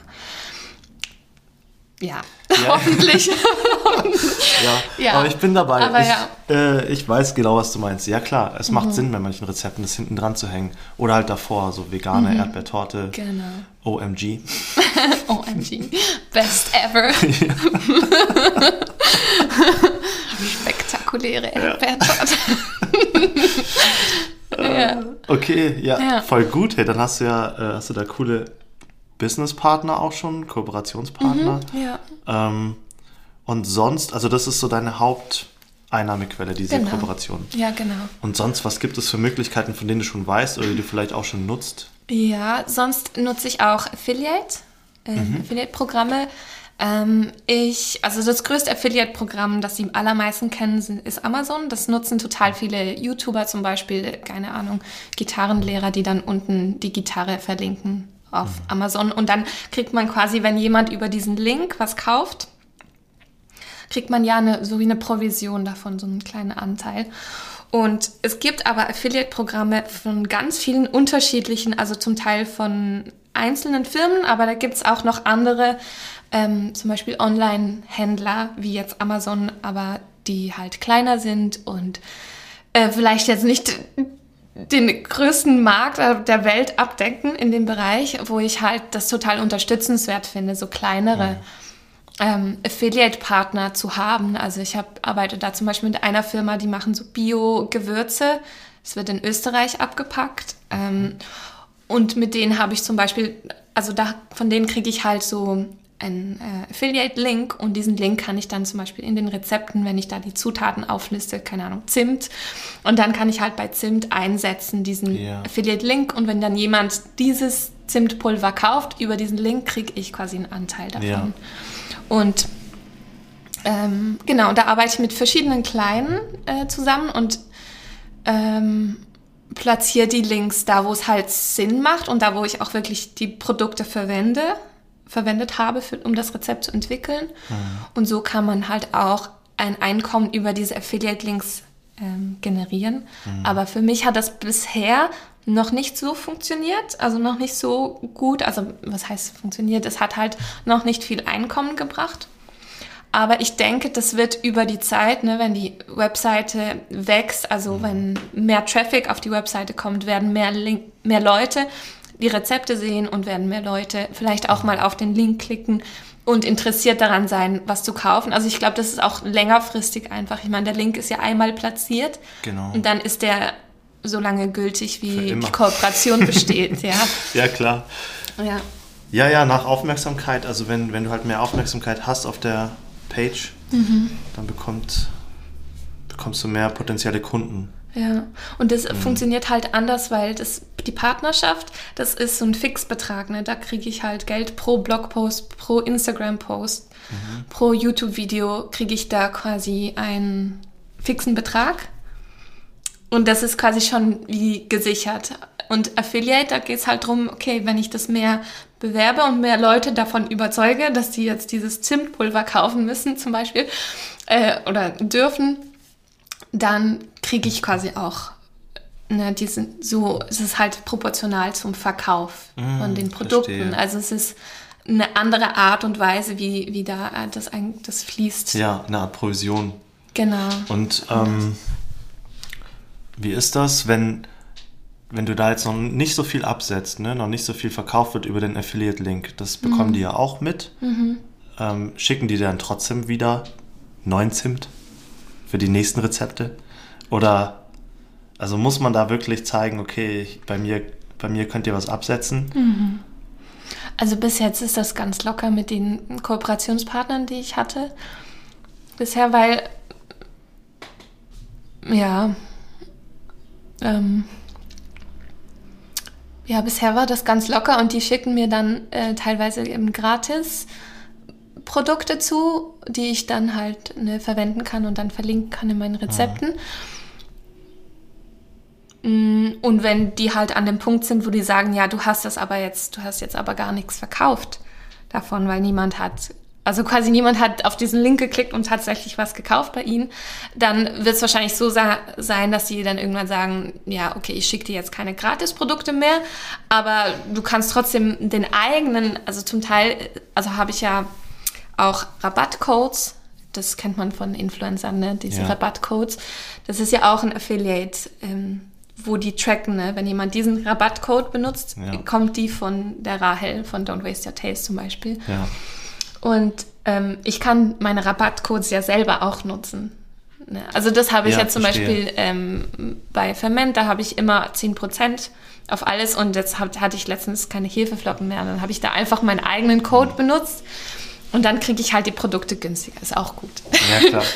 ja. ja. hoffentlich. ja. ja, aber ich bin dabei. Aber ich, ja. äh, ich weiß genau, was du meinst. Ja klar, es mhm. macht Sinn, bei manchen Rezepten das hinten dran zu hängen. Oder halt davor, so vegane mhm. Erdbeertorte. Genau. O M G. O M G. Best ever. Spektakuläre Erdbeertorte. Ja. Okay, ja, ja, voll gut. Hey, dann hast du ja äh, hast du da coole Businesspartner auch schon, Kooperationspartner. Mhm, ja. Ähm, und sonst, also das ist so deine Haupteinnahmequelle, diese genau. Kooperation. Ja, genau. Und sonst, was gibt es für Möglichkeiten, von denen du schon weißt oder die du vielleicht auch schon nutzt? Ja, sonst nutze ich auch Affiliate, äh, mhm. Affiliate-Programme. Ähm, ich, also das größte Affiliate-Programm, das die allermeisten kennen, ist Amazon. Das nutzen total viele YouTuber zum Beispiel, keine Ahnung, Gitarrenlehrer, die dann unten die Gitarre verlinken auf mhm. Amazon. Und dann kriegt man quasi, wenn jemand über diesen Link was kauft, kriegt man ja eine, so wie eine Provision davon, so einen kleinen Anteil. Und es gibt aber Affiliate-Programme von ganz vielen unterschiedlichen, also zum Teil von einzelnen Firmen, aber da gibt es auch noch andere, ähm, zum Beispiel Online-Händler wie jetzt Amazon, aber die halt kleiner sind und äh, vielleicht jetzt nicht den größten Markt der Welt abdecken in dem Bereich, wo ich halt das total unterstützenswert finde, so kleinere mhm. ähm, Affiliate-Partner zu haben. Also ich hab, arbeite da zum Beispiel mit einer Firma, die machen so Bio-Gewürze. Es wird in Österreich abgepackt. Ähm, und mit denen habe ich zum Beispiel, also da, von denen kriege ich halt so einen äh, Affiliate-Link und diesen Link kann ich dann zum Beispiel in den Rezepten, wenn ich da die Zutaten aufliste, keine Ahnung, Zimt, und dann kann ich halt bei Zimt einsetzen, diesen Ja. Affiliate-Link, und wenn dann jemand dieses Zimtpulver kauft, über diesen Link kriege ich quasi einen Anteil davon. Ja. Und ähm, genau, da arbeite ich mit verschiedenen Kleinen äh, zusammen und ähm, platziere die Links da, wo es halt Sinn macht und da, wo ich auch wirklich die Produkte verwende, verwendet habe, für, um das Rezept zu entwickeln. Mhm. Und so kann man halt auch ein Einkommen über diese Affiliate-Links ähm, generieren. Mhm. Aber für mich hat das bisher noch nicht so funktioniert, also noch nicht so gut. Also was heißt funktioniert? Es hat halt noch nicht viel Einkommen gebracht. Aber ich denke, das wird über die Zeit, ne, wenn die Webseite wächst, also wenn mehr Traffic auf die Webseite kommt, werden mehr, Link, mehr Leute die Rezepte sehen und werden mehr Leute vielleicht auch mal auf den Link klicken und interessiert daran sein, was zu kaufen. Also ich glaube, das ist auch längerfristig einfach. Ich meine, der Link ist ja einmal platziert, genau. Und dann ist der so lange gültig, wie die Kooperation besteht. Ja, ja klar. Ja. ja, ja, nach Aufmerksamkeit, also wenn, wenn du halt mehr Aufmerksamkeit hast auf der Page, mhm. dann bekommt, bekommst du mehr potenzielle Kunden. Ja, und das mhm. funktioniert halt anders, weil das, die Partnerschaft, das ist so ein Fixbetrag, ne? Da kriege ich halt Geld pro Blogpost, pro Instagram-Post, mhm. pro YouTube-Video kriege ich da quasi einen fixen Betrag. Und das ist quasi schon wie gesichert. Und Affiliate, da geht es halt darum, okay, wenn ich das mehr bewerbe und mehr Leute davon überzeuge, dass die jetzt dieses Zimtpulver kaufen müssen zum Beispiel äh, oder dürfen, dann kriege ich quasi auch, ne, diesen, so, es ist halt proportional zum Verkauf mm, von den Produkten. Verstehe. Also es ist eine andere Art und Weise, wie, wie da das, das fließt. Ja, eine Art Provision. Genau. Und ähm, wie ist das, wenn, wenn du da jetzt noch nicht so viel absetzt, ne, noch nicht so viel verkauft wird über den Affiliate-Link? Das bekommen mhm. die ja auch mit. Mhm. Ähm, schicken die dann trotzdem wieder neuen Zimt für die nächsten Rezepte? Oder also muss man da wirklich zeigen, okay, ich, bei mir, bei mir könnt ihr was absetzen? Mhm. Also bis jetzt ist das ganz locker mit den Kooperationspartnern, die ich hatte. Bisher, weil ja ähm, ja, bisher war das ganz locker und die schicken mir dann äh, teilweise eben gratis Produkte zu, die ich dann halt ne, verwenden kann und dann verlinken kann in meinen Rezepten. Mhm. Und wenn die halt an dem Punkt sind, wo die sagen, ja, du hast das aber jetzt, du hast jetzt aber gar nichts verkauft davon, weil niemand hat, also quasi niemand hat auf diesen Link geklickt und tatsächlich was gekauft bei ihnen, dann wird es wahrscheinlich so sa- sein, dass sie dann irgendwann sagen, ja, okay, ich schicke dir jetzt keine Gratisprodukte mehr, aber du kannst trotzdem den eigenen, also zum Teil, also habe ich ja auch Rabattcodes, das kennt man von Influencern, ne? Diese ja. Rabattcodes. Das ist ja auch ein Affiliate, ähm, wo die tracken, ne? Wenn jemand diesen Rabattcode benutzt, ja. kommt die von der Rahel, von Don't Waste Your Taste zum Beispiel. Ja. Und ähm, ich kann meine Rabattcodes ja selber auch nutzen. Ne? Also das habe ich ja, ja zum verstehe. Beispiel ähm, bei Ferment, da habe ich immer zehn Prozent auf alles und jetzt hab, hatte ich letztens keine Hefeflocken mehr. Dann habe ich da einfach meinen eigenen Code mhm. benutzt. Und dann kriege ich halt die Produkte günstiger. Ist auch gut. Ja, klar.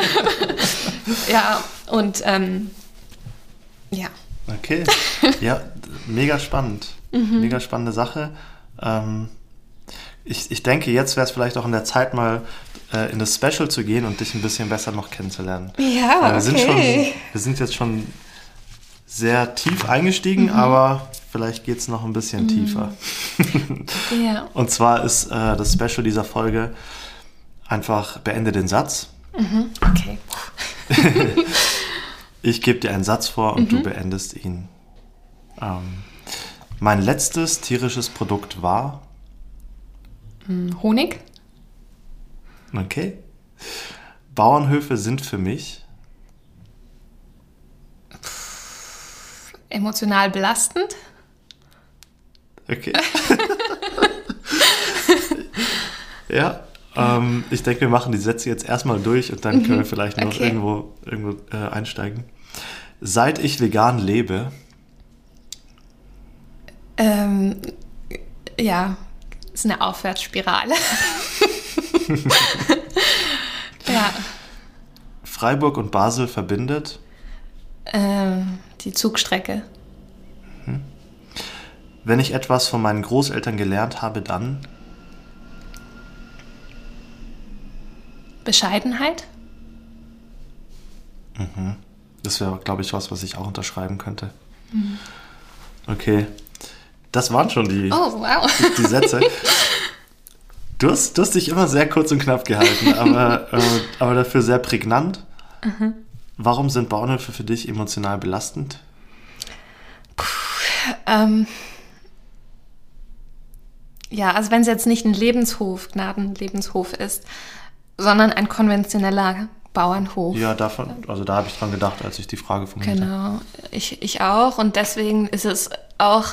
ja, und ähm, ja. Okay. Ja, mega spannend. Mhm. Mega spannende Sache. Ähm, ich, ich denke, jetzt wäre es vielleicht auch in der Zeit, mal äh, in das Special zu gehen und dich ein bisschen besser noch kennenzulernen. Ja, Weil wir okay. Sind schon, wir sind jetzt schon sehr tief eingestiegen, mhm. aber vielleicht geht es noch ein bisschen mhm. tiefer. Ja. Und zwar ist äh, das Special dieser Folge einfach beende den Satz. Mhm. Okay. Ich gebe dir einen Satz vor und mhm. du beendest ihn. Ähm, mein letztes tierisches Produkt war? Honig. Okay. Bauernhöfe sind für mich? Emotional belastend. Okay. ja, ähm, ich denke, wir machen die Sätze jetzt erstmal durch und dann können wir vielleicht noch okay. irgendwo, irgendwo äh, einsteigen. Seit ich vegan lebe? Ähm, ja, ist eine Aufwärtsspirale. Ja. Freiburg und Basel verbindet? Ähm, die Zugstrecke. Mhm. Wenn ich etwas von meinen Großeltern gelernt habe, dann? Bescheidenheit? Mhm. Das wäre, glaube ich, was, was ich auch unterschreiben könnte. Mhm. Okay. Das waren schon die, oh, wow. die, die Sätze. Du hast, du hast dich immer sehr kurz und knapp gehalten, aber, äh, aber dafür sehr prägnant. Mhm. Warum sind Bauernhöfe für dich emotional belastend? Puh, ähm, ja, also wenn es jetzt nicht ein Lebenshof, Gnadenlebenshof ist, sondern ein konventioneller Bauernhof. Ja, davon, also da habe ich dran gedacht, als ich die Frage formuliert habe. Genau, ich, ich auch. Und deswegen ist es auch,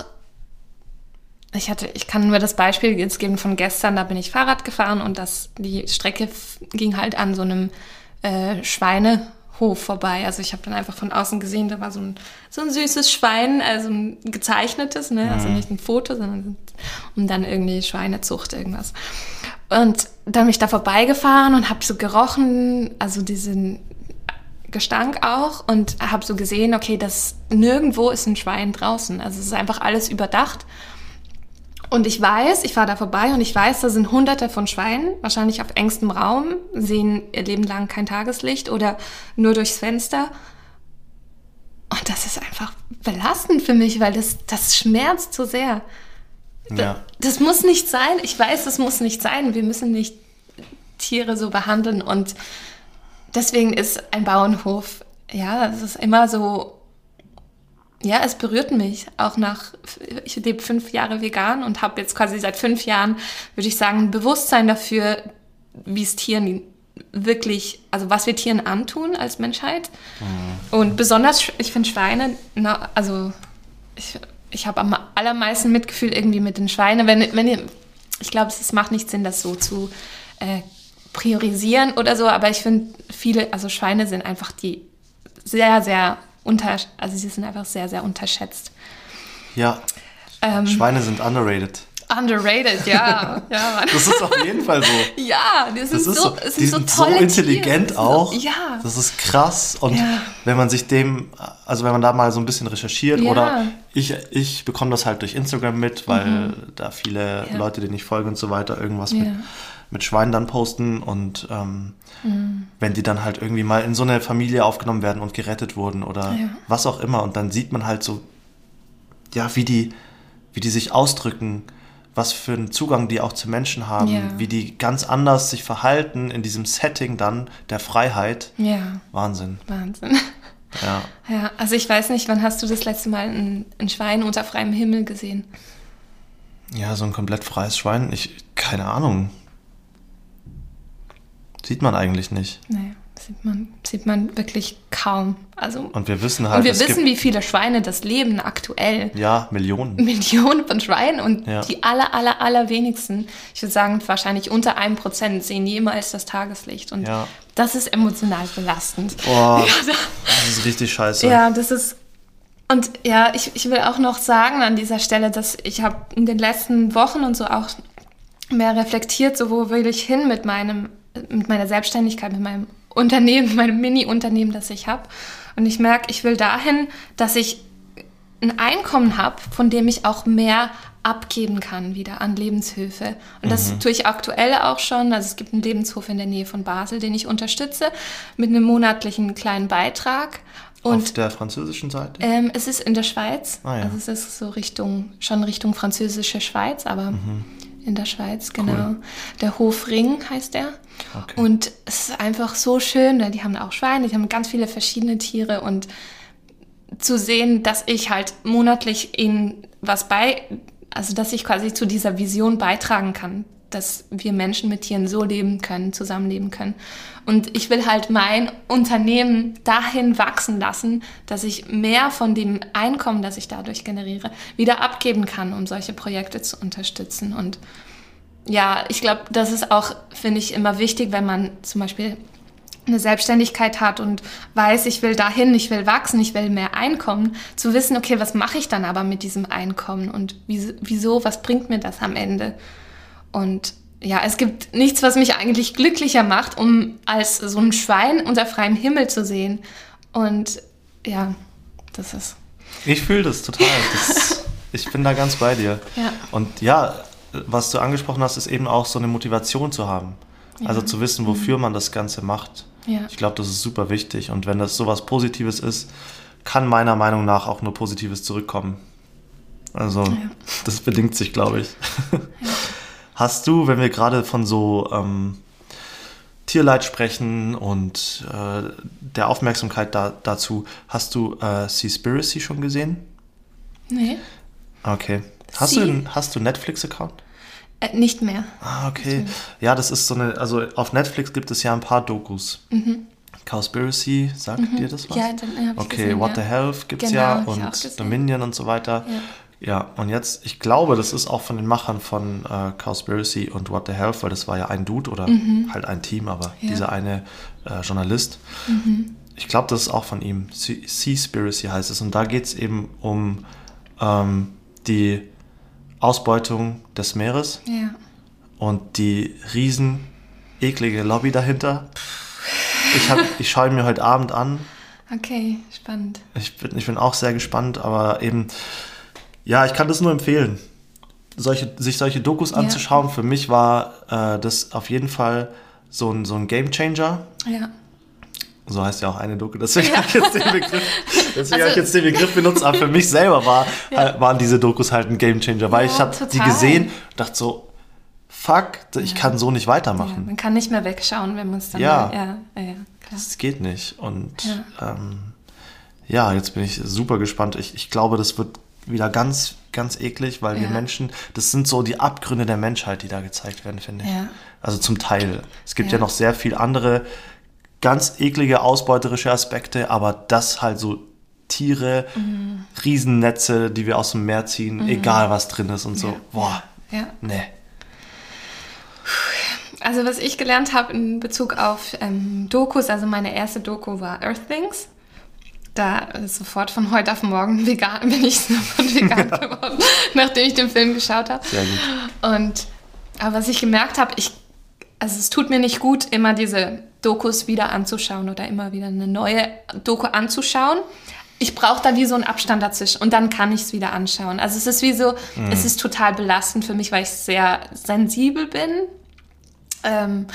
ich hatte, ich kann nur das Beispiel jetzt geben von gestern, da bin ich Fahrrad gefahren und das, die Strecke f- ging halt an so einem äh, Schweinehof vorbei. Also ich habe dann einfach von außen gesehen, da war so ein, so ein süßes Schwein, also ein gezeichnetes, ne? Also nicht ein Foto, sondern und dann irgendwie Schweinezucht, irgendwas. Und dann bin ich da vorbeigefahren und habe so gerochen, also diesen Gestank auch, und habe so gesehen, okay, das nirgendwo ist ein Schwein draußen. Also es ist einfach alles überdacht. Und ich weiß, ich fahre da vorbei und ich weiß, da sind hunderte von Schweinen, wahrscheinlich auf engstem Raum, sehen ihr Leben lang kein Tageslicht oder nur durchs Fenster. Und das ist einfach belastend für mich, weil das, das schmerzt so sehr. Ja. Das muss nicht sein. Ich weiß, das muss nicht sein. Wir müssen nicht Tiere so behandeln. Und deswegen ist ein Bauernhof, ja, es ist immer so, ja, es berührt mich. Auch nach, ich lebe fünf Jahre vegan und habe jetzt quasi seit fünf Jahren, würde ich sagen, ein Bewusstsein dafür, wie es Tieren wirklich, also was wir Tieren antun als Menschheit. Mhm. Und besonders, ich finde Schweine, na, also ich, ich habe am allermeisten Mitgefühl irgendwie mit den Schweinen. Wenn, wenn ihr, ich glaube, es macht nicht Sinn, das so zu äh, priorisieren oder so, aber ich finde viele, also Schweine sind einfach die sehr, sehr unter, also sie sind einfach sehr, sehr unterschätzt. Ja, ähm, Schweine sind underrated. Underrated, ja. ja das ist auf jeden Fall so. Ja, die sind, das ist so, so, es die sind sind so tolle so intelligent Tiere. auch. So, ja. Das ist krass. Und ja. wenn man sich dem, also wenn man da mal so ein bisschen recherchiert, ja. oder ich, ich bekomme das halt durch Instagram mit, weil mhm. da viele ja. Leute, denen ich folge und so weiter, irgendwas ja. mit, mit Schweinen dann posten. Und ähm, mhm. wenn die dann halt irgendwie mal in so eine Familie aufgenommen werden und gerettet wurden oder ja. was auch immer. Und dann sieht man halt so, ja, wie die, wie die sich ausdrücken, was für einen Zugang die auch zu Menschen haben, ja. wie die ganz anders sich verhalten in diesem Setting dann der Freiheit. Ja. Wahnsinn. Wahnsinn. Ja. Ja, also ich weiß nicht, wann hast du das letzte Mal ein, ein Schwein unter freiem Himmel gesehen? Ja, so ein komplett freies Schwein, ich, keine Ahnung. Sieht man eigentlich nicht. Nee, sieht man, sieht man wirklich kaum. Also, und wir wissen halt, und wir es wissen, gibt, wie viele Schweine das leben aktuell. Ja, Millionen. Millionen von Schweinen und ja. die aller, aller, aller wenigsten, ich würde sagen, wahrscheinlich unter einem Prozent sehen jemals das Tageslicht. Und ja. das ist emotional belastend. Boah, ja, da, das ist richtig scheiße. Ja, das ist... Und ja, ich, ich will auch noch sagen an dieser Stelle, dass ich habe in den letzten Wochen und so auch mehr reflektiert, so wo will ich hin mit meinem mit meiner Selbstständigkeit, mit meinem Unternehmen, meinem Mini-Unternehmen, das ich habe. Und ich merke, ich will dahin, dass ich ein Einkommen habe, von dem ich auch mehr abgeben kann wieder an Lebenshöfe. Und das mhm. tue ich aktuell auch schon. Also es gibt einen Lebenshof in der Nähe von Basel, den ich unterstütze mit einem monatlichen kleinen Beitrag. Und, auf der französischen Seite? Ähm, es ist in der Schweiz. Ah, ja. Also es ist so Richtung, schon Richtung französische Schweiz, aber mhm. in der Schweiz, genau. Cool. Der Hof Ring heißt der. Okay. Und es ist einfach so schön, die haben auch Schweine, die haben ganz viele verschiedene Tiere und zu sehen, dass ich halt monatlich ihnen was bei, also dass ich quasi zu dieser Vision beitragen kann, dass wir Menschen mit Tieren so leben können, zusammenleben können. Und ich will halt mein Unternehmen dahin wachsen lassen, dass ich mehr von dem Einkommen, das ich dadurch generiere, wieder abgeben kann, um solche Projekte zu unterstützen. Und ja, ich glaube, das ist auch, finde ich, immer wichtig, wenn man zum Beispiel eine Selbstständigkeit hat und weiß, ich will dahin, ich will wachsen, ich will mehr Einkommen, zu wissen, okay, was mache ich dann aber mit diesem Einkommen und wieso, was bringt mir das am Ende? Und ja, es gibt nichts, was mich eigentlich glücklicher macht, um als so ein Schwein unter freiem Himmel zu sehen. Und ja, das ist... Ich fühle das total. Das, ich bin da ganz bei dir. Ja. Und ja, was du angesprochen hast, ist eben auch so eine Motivation zu haben. Ja. Also zu wissen, wofür mhm. man das Ganze macht. Ja. Ich glaube, das ist super wichtig. Und wenn das sowas Positives ist, kann meiner Meinung nach auch nur Positives zurückkommen. Also ja. das bedingt sich, glaube ich. Ja. Hast du, wenn wir gerade von so ähm, Tierleid sprechen und äh, der Aufmerksamkeit da, dazu, hast du äh, Seaspiracy schon gesehen? Nee. Okay. Hast Sie? du einen, hast du einen Netflix-Account? Äh, nicht mehr. Ah, okay. Ja, das ist so eine, also auf Netflix gibt es ja ein paar Dokus. Mhm. Cowspiracy, sagt mhm. dir das was? Ja, dann habe ich Okay, gesehen, What ja. the Health gibt es genau, ja und Dominion und so weiter. Ja. Ja, und jetzt, ich glaube, das ist auch von den Machern von äh, Cowspiracy und What the Health, weil das war ja ein Dude oder mhm. halt ein Team, aber ja. dieser eine äh, Journalist. Mhm. Ich glaube, das ist auch von ihm. Seaspiracy heißt es. Und da geht es eben um ähm, die Ausbeutung des Meeres ja. und die riesen eklige Lobby dahinter. Ich, hab, ich schaue ihn mir heute Abend an. Okay, spannend. Ich bin, ich bin auch sehr gespannt, aber eben... Ja, ich kann das nur empfehlen, solche, sich solche Dokus ja. anzuschauen. Für mich war äh, das auf jeden Fall so ein, so ein Gamechanger. Ja. So heißt ja auch eine Doku. Deswegen ja. habe ich jetzt den Begriff, deswegen also, habe ich jetzt den Begriff benutzt. Aber für mich selber war, ja. waren diese Dokus halt ein Gamechanger, weil ja, ich habe die gesehen und dachte so, fuck, ich ja. kann so nicht weitermachen. Ja, man kann nicht mehr wegschauen, wenn man es dann... Ja, mal, ja, ja, ja klar. Das geht nicht. Und ja. Ähm, ja, jetzt bin ich super gespannt. Ich, ich glaube, das wird wieder ganz, ganz eklig, weil ja. wir Menschen, das sind so die Abgründe der Menschheit, die da gezeigt werden, finde ich. Ja. Also zum Teil. Es gibt ja. ja noch sehr viel andere, ganz eklige, ausbeuterische Aspekte, aber das halt so Tiere, mhm. Riesennetze, die wir aus dem Meer ziehen, mhm. egal was drin ist und so. Ja. Boah, ja. nee. Also was ich gelernt habe in Bezug auf ähm, Dokus, also meine erste Doku war Earthlings. Da ist sofort von heute auf morgen vegan, bin ich sofort vegan geworden, nachdem ich den Film geschaut habe. Sehr gut. Und aber was ich gemerkt habe, ich, also es tut mir nicht gut, immer diese Dokus wieder anzuschauen oder immer wieder eine neue Doku anzuschauen. Ich brauche da wie so einen Abstand dazwischen und dann kann ich es wieder anschauen. Also es ist wie so, mhm. es ist total belastend für mich, weil ich sehr sensibel bin. Ähm,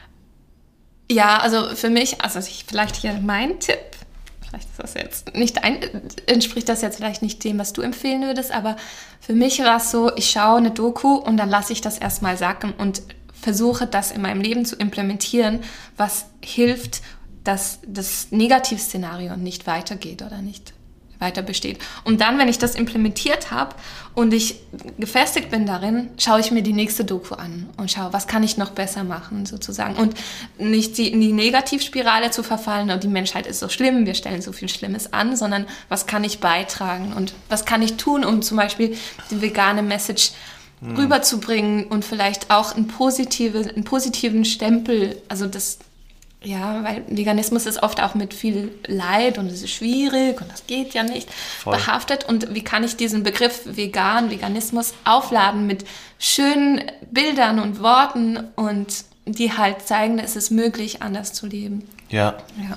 ja, also für mich, also ich, vielleicht hier mein Tipp, vielleicht ist das jetzt nicht ein, entspricht das jetzt vielleicht nicht dem, was du empfehlen würdest, aber für mich war es so, ich schaue eine Doku und dann lasse ich das erstmal sacken und versuche das in meinem Leben zu implementieren, was hilft, dass das Negativszenario nicht weitergeht oder nicht weiter besteht. Und dann, wenn ich das implementiert habe und ich gefestigt bin darin, schaue ich mir die nächste Doku an und schaue, was kann ich noch besser machen sozusagen. Und nicht die, in die Negativspirale zu verfallen, und die Menschheit ist so schlimm, wir stellen so viel Schlimmes an, sondern was kann ich beitragen und was kann ich tun, um zum Beispiel die vegane Message hm. rüberzubringen und vielleicht auch einen, positive, einen positiven Stempel, also das ja, weil Veganismus ist oft auch mit viel Leid und es ist schwierig und das geht ja nicht Voll. behaftet. Und wie kann ich diesen Begriff vegan, Veganismus aufladen mit schönen Bildern und Worten und die halt zeigen, es ist möglich, anders zu leben. Ja. Ja,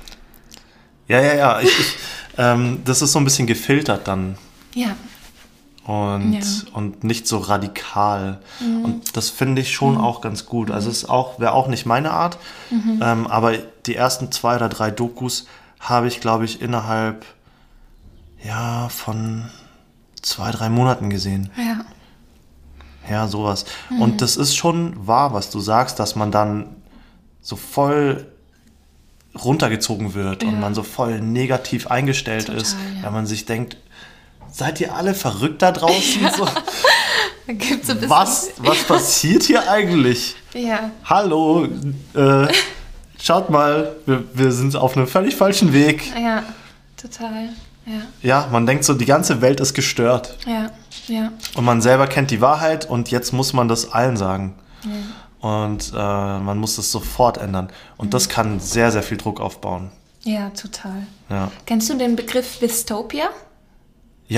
ja, ja. ja. Ich, ich, ähm, das ist so ein bisschen gefiltert dann. Ja. Und, ja. und nicht so radikal. Mhm. Und das finde ich schon mhm. auch ganz gut. Also es ist auch, wäre auch nicht meine Art. Mhm. Ähm, aber die ersten zwei oder drei Dokus habe ich, glaube ich, innerhalb ja, von zwei, drei Monaten gesehen. Ja. Ja, sowas. Mhm. Und das ist schon wahr, was du sagst, dass man dann so voll runtergezogen wird ja. und man so voll negativ eingestellt Total, ist, ja. weil man sich denkt, seid ihr alle verrückt da draußen? Ja. So? Da gibt's ein bisschen was, was passiert hier eigentlich? Ja. Hallo, äh, schaut mal, wir, wir sind auf einem völlig falschen Weg. Ja, total. Ja. ja, man denkt so, die ganze Welt ist gestört. Ja, ja. Und man selber kennt die Wahrheit und jetzt muss man das allen sagen. Ja. Und äh, man muss das sofort ändern. Und mhm. das kann sehr, sehr viel Druck aufbauen. Ja, total. Ja. Kennst du den Begriff Dystopia? Ja.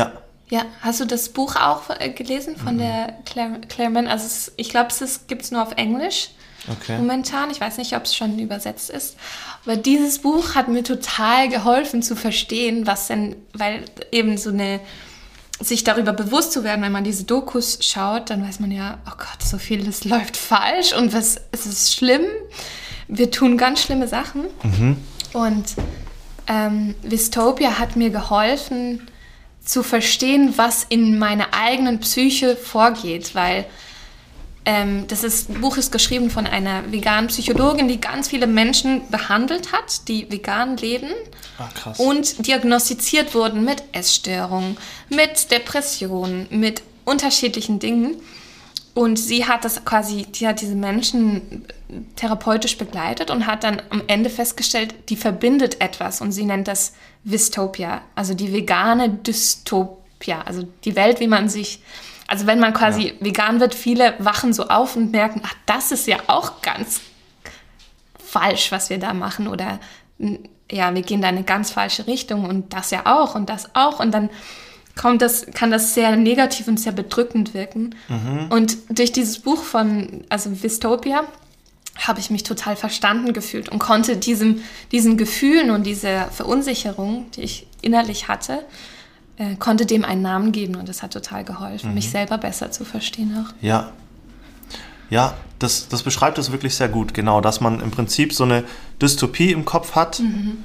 Ja, hast du das Buch auch äh, gelesen von mhm. der Claire, Claire Mann? Also es, ich glaube, es gibt es nur auf Englisch okay. momentan. Ich weiß nicht, ob es schon übersetzt ist. Aber dieses Buch hat mir total geholfen zu verstehen, was denn, weil eben so eine, sich darüber bewusst zu werden, wenn man diese Dokus schaut, dann weiß man ja, oh Gott, so vieles läuft falsch und was, es ist schlimm. Wir tun ganz schlimme Sachen. Mhm. Und ähm, Wistopia hat mir geholfen, zu verstehen, was in meiner eigenen Psyche vorgeht, weil ähm, das ist, Buch ist geschrieben von einer veganen Psychologin, die ganz viele Menschen behandelt hat, die vegan leben ah, krass. Und diagnostiziert wurden mit Essstörungen, mit Depressionen, mit unterschiedlichen Dingen. Und sie hat das quasi, die hat diese Menschen therapeutisch begleitet und hat dann am Ende festgestellt, die verbindet etwas und sie nennt das Wistopia, also die vegane Dystopia, also die Welt, wie man sich, also wenn man quasi ja. vegan wird, viele wachen so auf und merken, ach, das ist ja auch ganz falsch, was wir da machen oder ja, wir gehen da in eine ganz falsche Richtung und das ja auch und das auch und dann kommt das, kann das sehr negativ und sehr bedrückend wirken. Mhm. Und durch dieses Buch von, also Wistopia, habe ich mich total verstanden gefühlt und konnte diesem, diesen Gefühlen und dieser Verunsicherung, die ich innerlich hatte, äh, konnte dem einen Namen geben und das hat total geholfen, mhm. mich selber besser zu verstehen auch. Ja, ja, das, das beschreibt es wirklich sehr gut, genau, dass man im Prinzip so eine Dystopie im Kopf hat, mhm.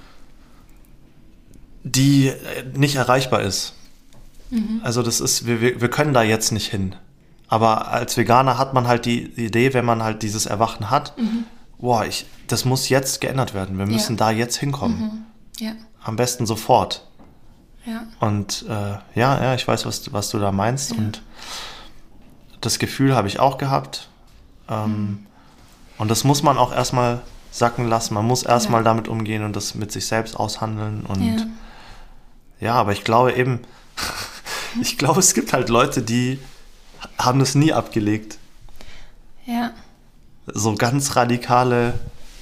die nicht erreichbar ist. Mhm. Also das ist, wir, wir können da jetzt nicht hin. Aber als Veganer hat man halt die Idee, wenn man halt dieses Erwachen hat, mhm. boah, ich, das muss jetzt geändert werden. Wir müssen ja. da jetzt hinkommen. Mhm. Ja. Am besten sofort. Ja. Und äh, ja, ja, ich weiß, was, was du da meinst. Ja. Und das Gefühl habe ich auch gehabt. Ähm, mhm. Und das muss man auch erstmal sacken lassen. Man muss erstmal ja. damit umgehen und das mit sich selbst aushandeln. Und ja, ja aber ich glaube eben, ich glaube, es gibt halt Leute, die haben das nie abgelegt. Ja. So ganz radikale,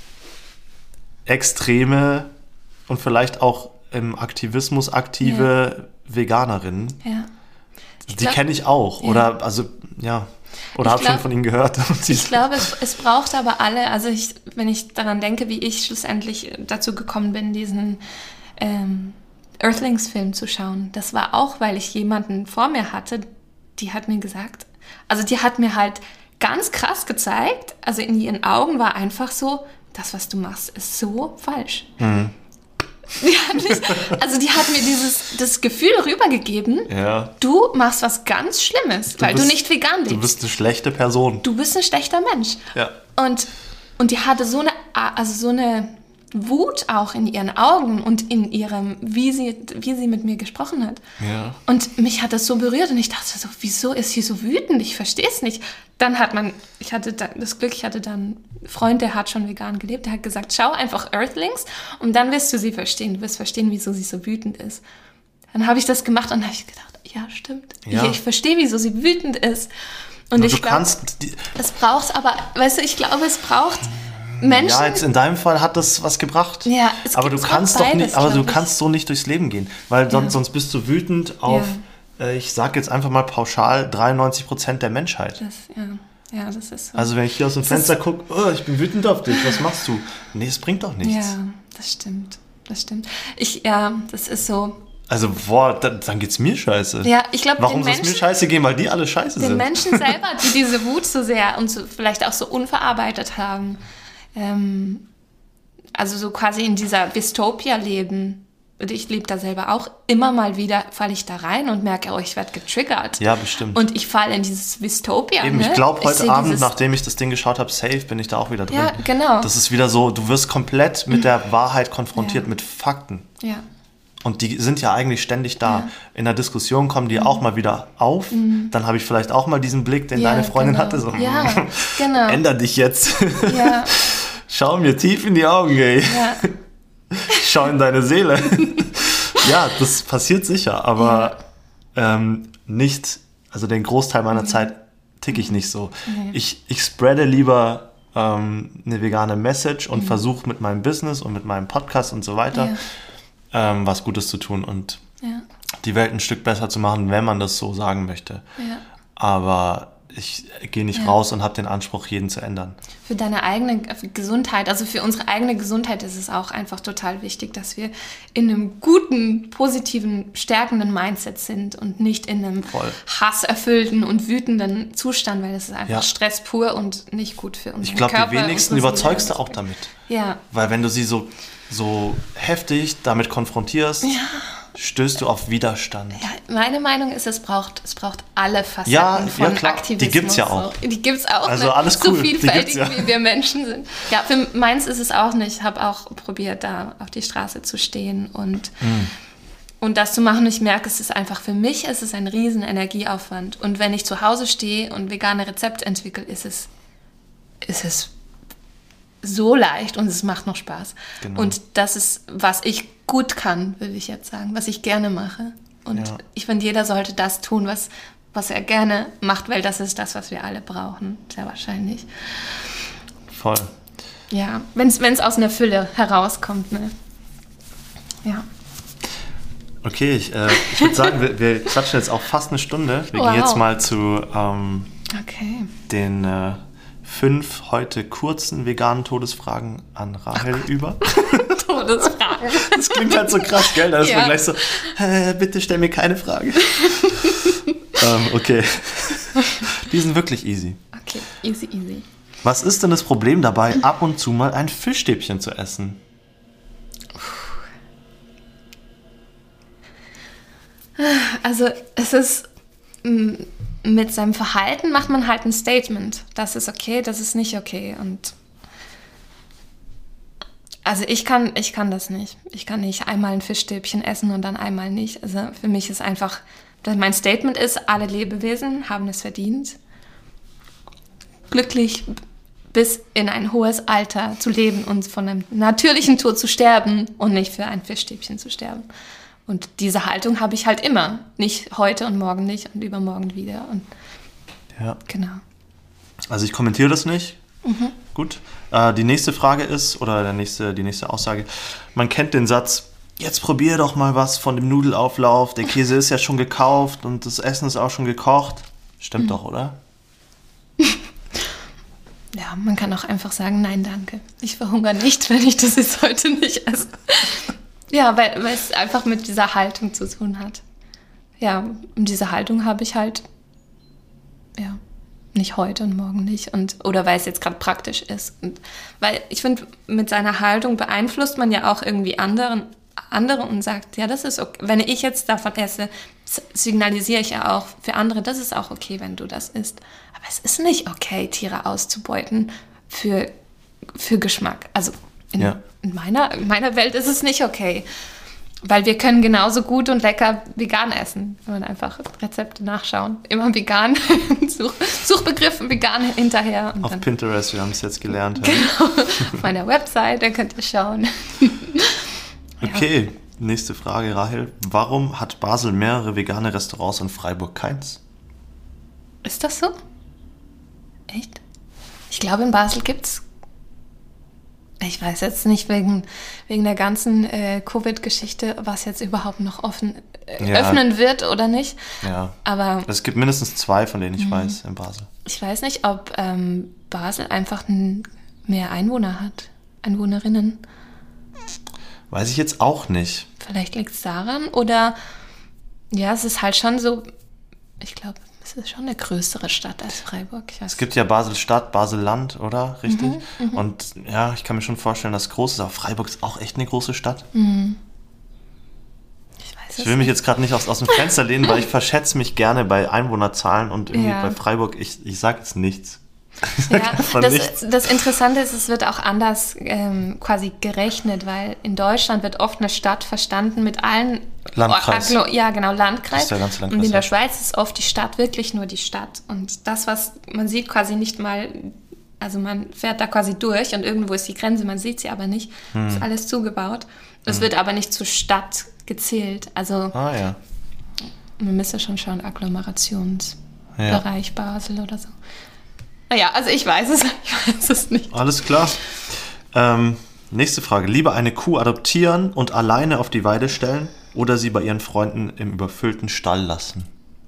extreme und vielleicht auch im Aktivismus aktive ja. Veganerinnen. Ja. Die glaub, kenne ich auch. Ja. Oder, also, ja. Oder habe schon von ihnen gehört. Ich glaube, es, es braucht aber alle, also ich, wenn ich daran denke, wie ich schlussendlich dazu gekommen bin, diesen ähm, Earthlings-Film zu schauen. Das war auch, weil ich jemanden vor mir hatte, die hat mir gesagt, also die hat mir halt ganz krass gezeigt, also in ihren Augen war einfach so, das, was du machst, ist so falsch. Mhm. Die hat mich, also die hat mir dieses das Gefühl rübergegeben, ja. du machst was ganz Schlimmes, du weil bist, du nicht vegan lebst. Du bist eine schlechte Person. Du bist ein schlechter Mensch. Ja. Und, und die hatte so eine, also so eine Wut auch in ihren Augen und in ihrem, wie sie, wie sie mit mir gesprochen hat. Ja. Und mich hat das so berührt und ich dachte so, wieso ist sie so wütend? Ich verstehe es nicht. Dann hat man, ich hatte da, das Glück, ich hatte dann einen Freund, der hat schon vegan gelebt, der hat gesagt, schau einfach Earthlings und dann wirst du sie verstehen. Du wirst verstehen, wieso sie so wütend ist. Dann habe ich das gemacht und dann habe ich gedacht, ja, stimmt. Ja. Ich, ich verstehe, wieso sie wütend ist. Und, und ich glaube, es braucht aber, weißt du, ich glaube, es braucht Menschen. Ja, jetzt in deinem Fall hat das was gebracht. Ja, es aber du kannst doch nicht, aber du kannst so nicht durchs Leben gehen, weil sonst, ja. sonst bist du wütend auf, ja. äh, ich sage jetzt einfach mal pauschal, dreiundneunzig Prozent der Menschheit. Das, ja. ja, das ist so. Also wenn ich hier aus dem das Fenster gucke, oh, ich bin wütend auf dich, was machst du? Nee, es bringt doch nichts. Ja, das stimmt, das stimmt. Ich, ja, das ist so. Also, boah, dann, dann geht's mir scheiße. Ja, ich glaube, warum soll es mir scheiße gehen, weil die alle scheiße den sind? Den Menschen selber, die diese Wut so sehr und so, vielleicht auch so unverarbeitet haben, ähm, also so quasi in dieser Dystopia leben. Und ich lebe da selber auch. Immer mal wieder falle ich da rein und merke, oh, ich werde getriggert. Ja, bestimmt. Und ich falle in dieses Dystopia. Eben, ne? ich glaube, heute ich Abend, nachdem ich das Ding geschaut habe, safe, bin ich da auch wieder drin. Ja, genau. Das ist wieder so, du wirst komplett mit der Wahrheit konfrontiert, ja. mit Fakten. Ja. Und die sind ja eigentlich ständig da. Ja. In der Diskussion kommen die mhm. auch mal wieder auf. Mhm. Dann habe ich vielleicht auch mal diesen Blick, den ja, deine Freundin genau. hatte. So, ja, genau. Änder dich jetzt. Ja. Schau mir tief in die Augen, ey. Ja. Schau in deine Seele. Ja, das passiert sicher, aber ja. ähm, nicht, also den Großteil meiner mhm. Zeit ticke ich nicht so. Mhm. Ich, ich spreade lieber ähm, eine vegane Message und mhm. versuche mit meinem Business und mit meinem Podcast und so weiter ja. ähm, was Gutes zu tun und ja. die Welt ein Stück besser zu machen, wenn man das so sagen möchte. Ja. Aber ich gehe nicht ja. raus und habe den Anspruch, jeden zu ändern. Für deine eigene Gesundheit, also für unsere eigene Gesundheit ist es auch einfach total wichtig, dass wir in einem guten, positiven, stärkenden Mindset sind und nicht in einem Voll. hasserfüllten und wütenden Zustand, weil das ist einfach ja. Stress pur und nicht gut für unseren Ich glaube, Körper. Die wenigsten überzeugst du auch damit. Ja. Weil wenn du sie so, so heftig damit konfrontierst, ja. stößt du auf Widerstand. Ja, meine Meinung ist, es braucht, es braucht alle Facetten ja, von ja, klar. Aktivismus. Die gibt's ja auch. So. Die gibt's auch. Also ne? alles cool. So vielfältig, ja. wie wir Menschen sind. Ja, für meins ist es auch nicht. Ich habe auch probiert, da auf die Straße zu stehen und, mm. und das zu machen. Ich merke, es ist einfach, für mich ist es ein riesen Energieaufwand. Und wenn ich zu Hause stehe und vegane Rezepte entwickle, ist es, ist es so leicht und es macht noch Spaß. Genau. Und das ist, was ich gut kann, will ich jetzt sagen, was ich gerne mache. Und ja. ich finde, jeder sollte das tun, was, was er gerne macht, weil das ist das, was wir alle brauchen, sehr wahrscheinlich. Voll. Ja, wenn es aus einer Fülle herauskommt, ne? Ja. Okay, ich, äh, ich würde sagen, wir, wir quatschen jetzt auch fast eine Stunde. Wir wow. gehen jetzt mal zu ähm, okay. den äh, fünf heute kurzen veganen Todesfragen an Rahel oh über. Todesfragen. Das klingt halt so krass, gell? Da ist ja. man gleich so, äh, bitte stell mir keine Frage. ähm, okay. Die sind wirklich easy. Okay, easy, easy. Was ist denn das Problem dabei, ab und zu mal ein Fischstäbchen zu essen? Also es ist... mit seinem Verhalten macht man halt ein Statement. Das ist okay, das ist nicht okay. Und also ich kann, ich kann das nicht. Ich kann nicht einmal ein Fischstäbchen essen und dann einmal nicht. Also für mich ist einfach, mein Statement ist, alle Lebewesen haben es verdient, glücklich bis in ein hohes Alter zu leben und von einem natürlichen Tod zu sterben und nicht für ein Fischstäbchen zu sterben. Und diese Haltung habe ich halt immer. Nicht heute und morgen nicht und übermorgen wieder. Und ja. Genau. Also ich kommentiere das nicht. Mhm. Gut. Äh, die nächste Frage ist, oder der nächste, die nächste Aussage, man kennt den Satz, jetzt probier doch mal was von dem Nudelauflauf, der Käse ist ja schon gekauft und das Essen ist auch schon gekocht. Stimmt mhm. doch, oder? Ja, man kann auch einfach sagen, nein, danke. Ich verhungere nicht, wenn ich das jetzt heute nicht esse. Ja, weil, weil es einfach mit dieser Haltung zu tun hat. Ja, und diese Haltung habe ich halt, ja, nicht heute und morgen nicht. Und, oder weil es jetzt gerade praktisch ist. Und weil ich finde, mit seiner Haltung beeinflusst man ja auch irgendwie anderen, andere und sagt, ja, das ist okay. Wenn ich jetzt davon esse, signalisiere ich ja auch für andere, das ist auch okay, wenn du das isst. Aber es ist nicht okay, Tiere auszubeuten für, für Geschmack. Also in, ja. in, meiner, in meiner Welt ist es nicht okay. Weil wir können genauso gut und lecker vegan essen. Wenn man einfach Rezepte nachschauen. Immer vegan, Such, Suchbegriffen vegan hinterher. Und auf dann, Pinterest, wir haben es jetzt gelernt. Genau, auf meiner Website, da könnt ihr schauen. Okay, ja. Nächste Frage, Rahel. Warum hat Basel mehrere vegane Restaurants und Freiburg keins? Ist das so? Echt? Ich glaube, in Basel gibt es... Ich weiß jetzt nicht wegen, wegen der ganzen äh, Covid-Geschichte, was jetzt überhaupt noch offen äh, ja. öffnen wird oder nicht. Ja. Aber es gibt mindestens zwei, von denen ich mh. weiß, in Basel. Ich weiß nicht, ob ähm, Basel einfach n- mehr Einwohner hat, Einwohnerinnen. Weiß ich jetzt auch nicht. Vielleicht liegt es daran oder ja, es ist halt schon so, ich glaube, es ist schon eine größere Stadt als Freiburg. Ich weiß es gibt ja Basel-Stadt, Basel-Land, oder? Richtig? Mhm, mhm. Und ja, ich kann mir schon vorstellen, dass es groß ist, aber Freiburg ist auch echt eine große Stadt. Mhm. Ich weiß es Ich will mich jetzt gerade nicht aus, aus dem Fenster lehnen, weil ich verschätze mich gerne bei Einwohnerzahlen und irgendwie ja. bei Freiburg, ich, ich sage jetzt nichts. Ja, das, das Interessante ist, es wird auch anders ähm, quasi gerechnet, weil in Deutschland wird oft eine Stadt verstanden mit allen... Landkreis. Aglo- ja, genau, Landkreis. Das ist der ganze Landkreis. Und in der ja. Schweiz ist oft die Stadt wirklich nur die Stadt. Und das, was man sieht quasi nicht mal... Also man fährt da quasi durch und irgendwo ist die Grenze, man sieht sie aber nicht. Hm. Ist alles zugebaut. Es hm. wird aber nicht zur Stadt gezählt. Also ah, ja. man müsste schon schauen, Agglomerationsbereich ja. Basel oder so. Naja, also ich weiß es, ich weiß es nicht. Alles klar. Ähm, nächste Frage. Lieber eine Kuh adoptieren und alleine auf die Weide stellen oder sie bei ihren Freunden im überfüllten Stall lassen?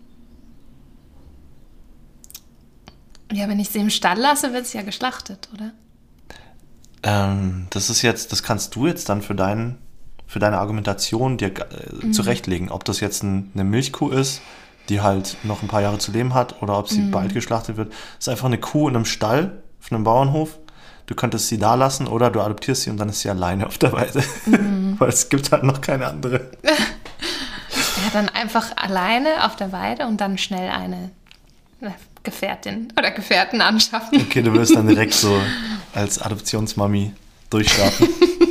Ja, wenn ich sie im Stall lasse, wird sie ja geschlachtet, oder? Ähm, das ist jetzt, das kannst du jetzt dann für, dein, für deine Argumentation dir äh, mhm. zurechtlegen, ob das jetzt ein, eine Milchkuh ist, die halt noch ein paar Jahre zu leben hat, oder ob sie mhm. bald geschlachtet wird. Das ist einfach eine Kuh in einem Stall, auf einem Bauernhof. Du könntest sie da lassen oder du adoptierst sie und dann ist sie alleine auf der Weide. Mhm. Weil es gibt halt noch keine andere. Ja, dann einfach alleine auf der Weide und dann schnell eine Gefährtin oder Gefährten anschaffen. Okay, du wirst dann direkt so als Adoptionsmami durchstarten.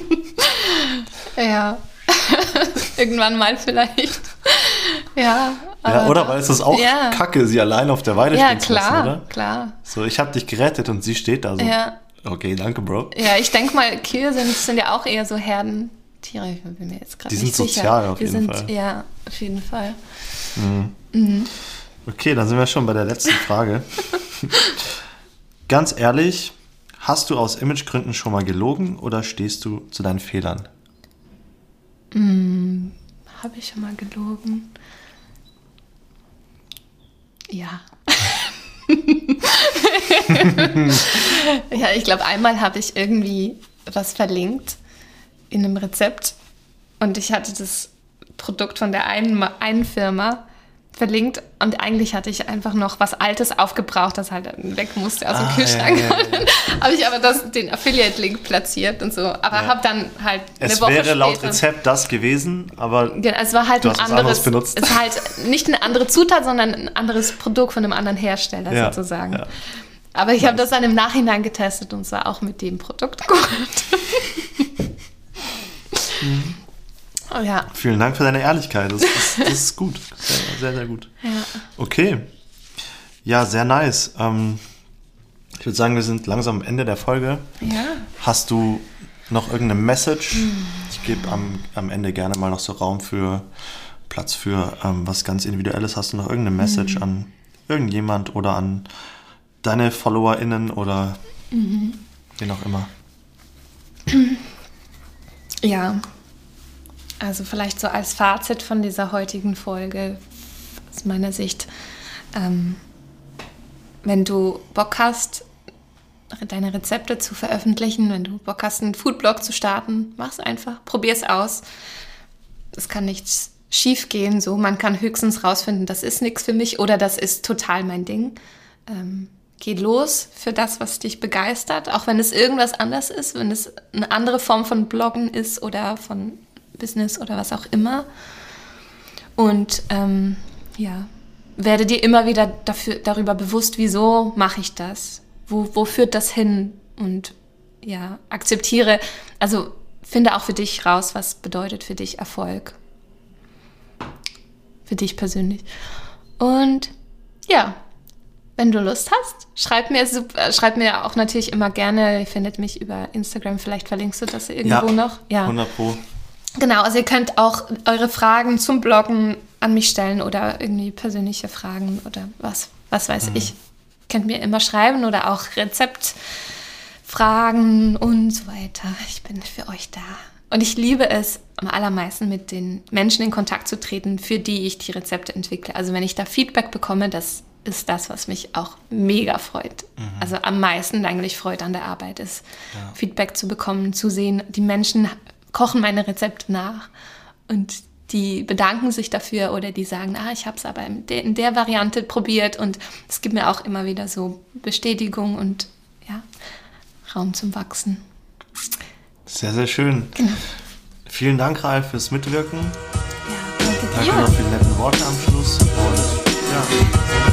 Ja, irgendwann mal vielleicht. Ja, ja, oder? Weil es ist auch ja. Kacke, sie allein auf der Weide ja, stehen zu lassen, klar, oder? Ja, klar. So, ich habe dich gerettet und sie steht da so. Ja. Okay, danke, Bro. Ja, ich denke mal, Kühe sind, sind ja auch eher so Herdentiere. Ich bin mir jetzt gerade nicht sicher. Die sind sozial auf Die jeden sind, Fall. Ja, auf jeden Fall. Mhm. Mhm. Okay, dann sind wir schon bei der letzten Frage. Ganz ehrlich, hast du aus Imagegründen schon mal gelogen oder stehst du zu deinen Fehlern? Mhm. Habe ich schon mal gelogen? Ja. Ja, ich glaube, einmal habe ich irgendwie was verlinkt in einem Rezept und ich hatte das Produkt von der einen, einen Firma verlinkt und eigentlich hatte ich einfach noch was Altes aufgebraucht, das halt weg musste aus dem ah, Kühlschrank. Ja, ja, ja. Habe ich aber das, den Affiliate-Link platziert und so, aber ja. habe dann halt eine es Woche wäre später, laut Rezept das gewesen, aber ja, es war halt du ein hast anderes, was benutzt. Es ist halt nicht eine andere Zutat, sondern ein anderes Produkt von einem anderen Hersteller ja, sozusagen. Ja. Aber ich habe das dann im Nachhinein getestet und zwar auch mit dem Produkt gut. Mhm. Oh, ja. Vielen Dank für deine Ehrlichkeit. Das ist, das ist gut. Sehr, sehr, sehr gut. Ja. Okay. Ja, sehr nice. Ähm, ich würde sagen, wir sind langsam am Ende der Folge. Ja. Hast du noch irgendeine Message? Hm. Ich gebe am, am Ende gerne mal noch so Raum für, Platz für ähm, was ganz Individuelles. Hast du noch irgendeine Message hm. an irgendjemand oder an deine FollowerInnen oder mhm. wen auch immer? Ja. Also vielleicht so als Fazit von dieser heutigen Folge aus meiner Sicht, ähm, wenn du Bock hast, deine Rezepte zu veröffentlichen, wenn du Bock hast, einen Foodblog zu starten, mach's einfach, probier's aus. Es kann nichts schief gehen, so. Man kann höchstens rausfinden, das ist nichts für mich oder das ist total mein Ding. Ähm, geh los für das, was dich begeistert, auch wenn es irgendwas anders ist, wenn es eine andere Form von Bloggen ist oder von Business oder was auch immer. Und ähm, ja, werde dir immer wieder dafür, darüber bewusst, wieso mache ich das? Wo, wo führt das hin? Und ja, akzeptiere, also finde auch für dich raus, was bedeutet für dich Erfolg. Für dich persönlich. Und ja, wenn du Lust hast, schreib mir, schreib mir auch natürlich immer gerne, ihr findet mich über Instagram, vielleicht verlinkst du das irgendwo ja, noch. Ja, hundert Pro. Genau, also ihr könnt auch eure Fragen zum Bloggen an mich stellen oder irgendwie persönliche Fragen oder was, was weiß mhm. ich. Könnt mir immer schreiben oder auch Rezeptfragen und so weiter. Ich bin für euch da. Und ich liebe es am allermeisten, mit den Menschen in Kontakt zu treten, für die ich die Rezepte entwickle. Also wenn ich da Feedback bekomme, das ist das, was mich auch mega freut. Mhm. Also am meisten eigentlich freut an der Arbeit ist, ja. Feedback zu bekommen, zu sehen, die Menschen kochen meine Rezepte nach und die bedanken sich dafür oder die sagen, ah, ich habe es aber in der, in der Variante probiert und es gibt mir auch immer wieder so Bestätigung und ja, Raum zum Wachsen. Sehr, sehr schön. Genau. Vielen Dank, Ralf, fürs Mitwirken. Ja, danke dir. Danke noch für die netten Worte am Schluss und ja.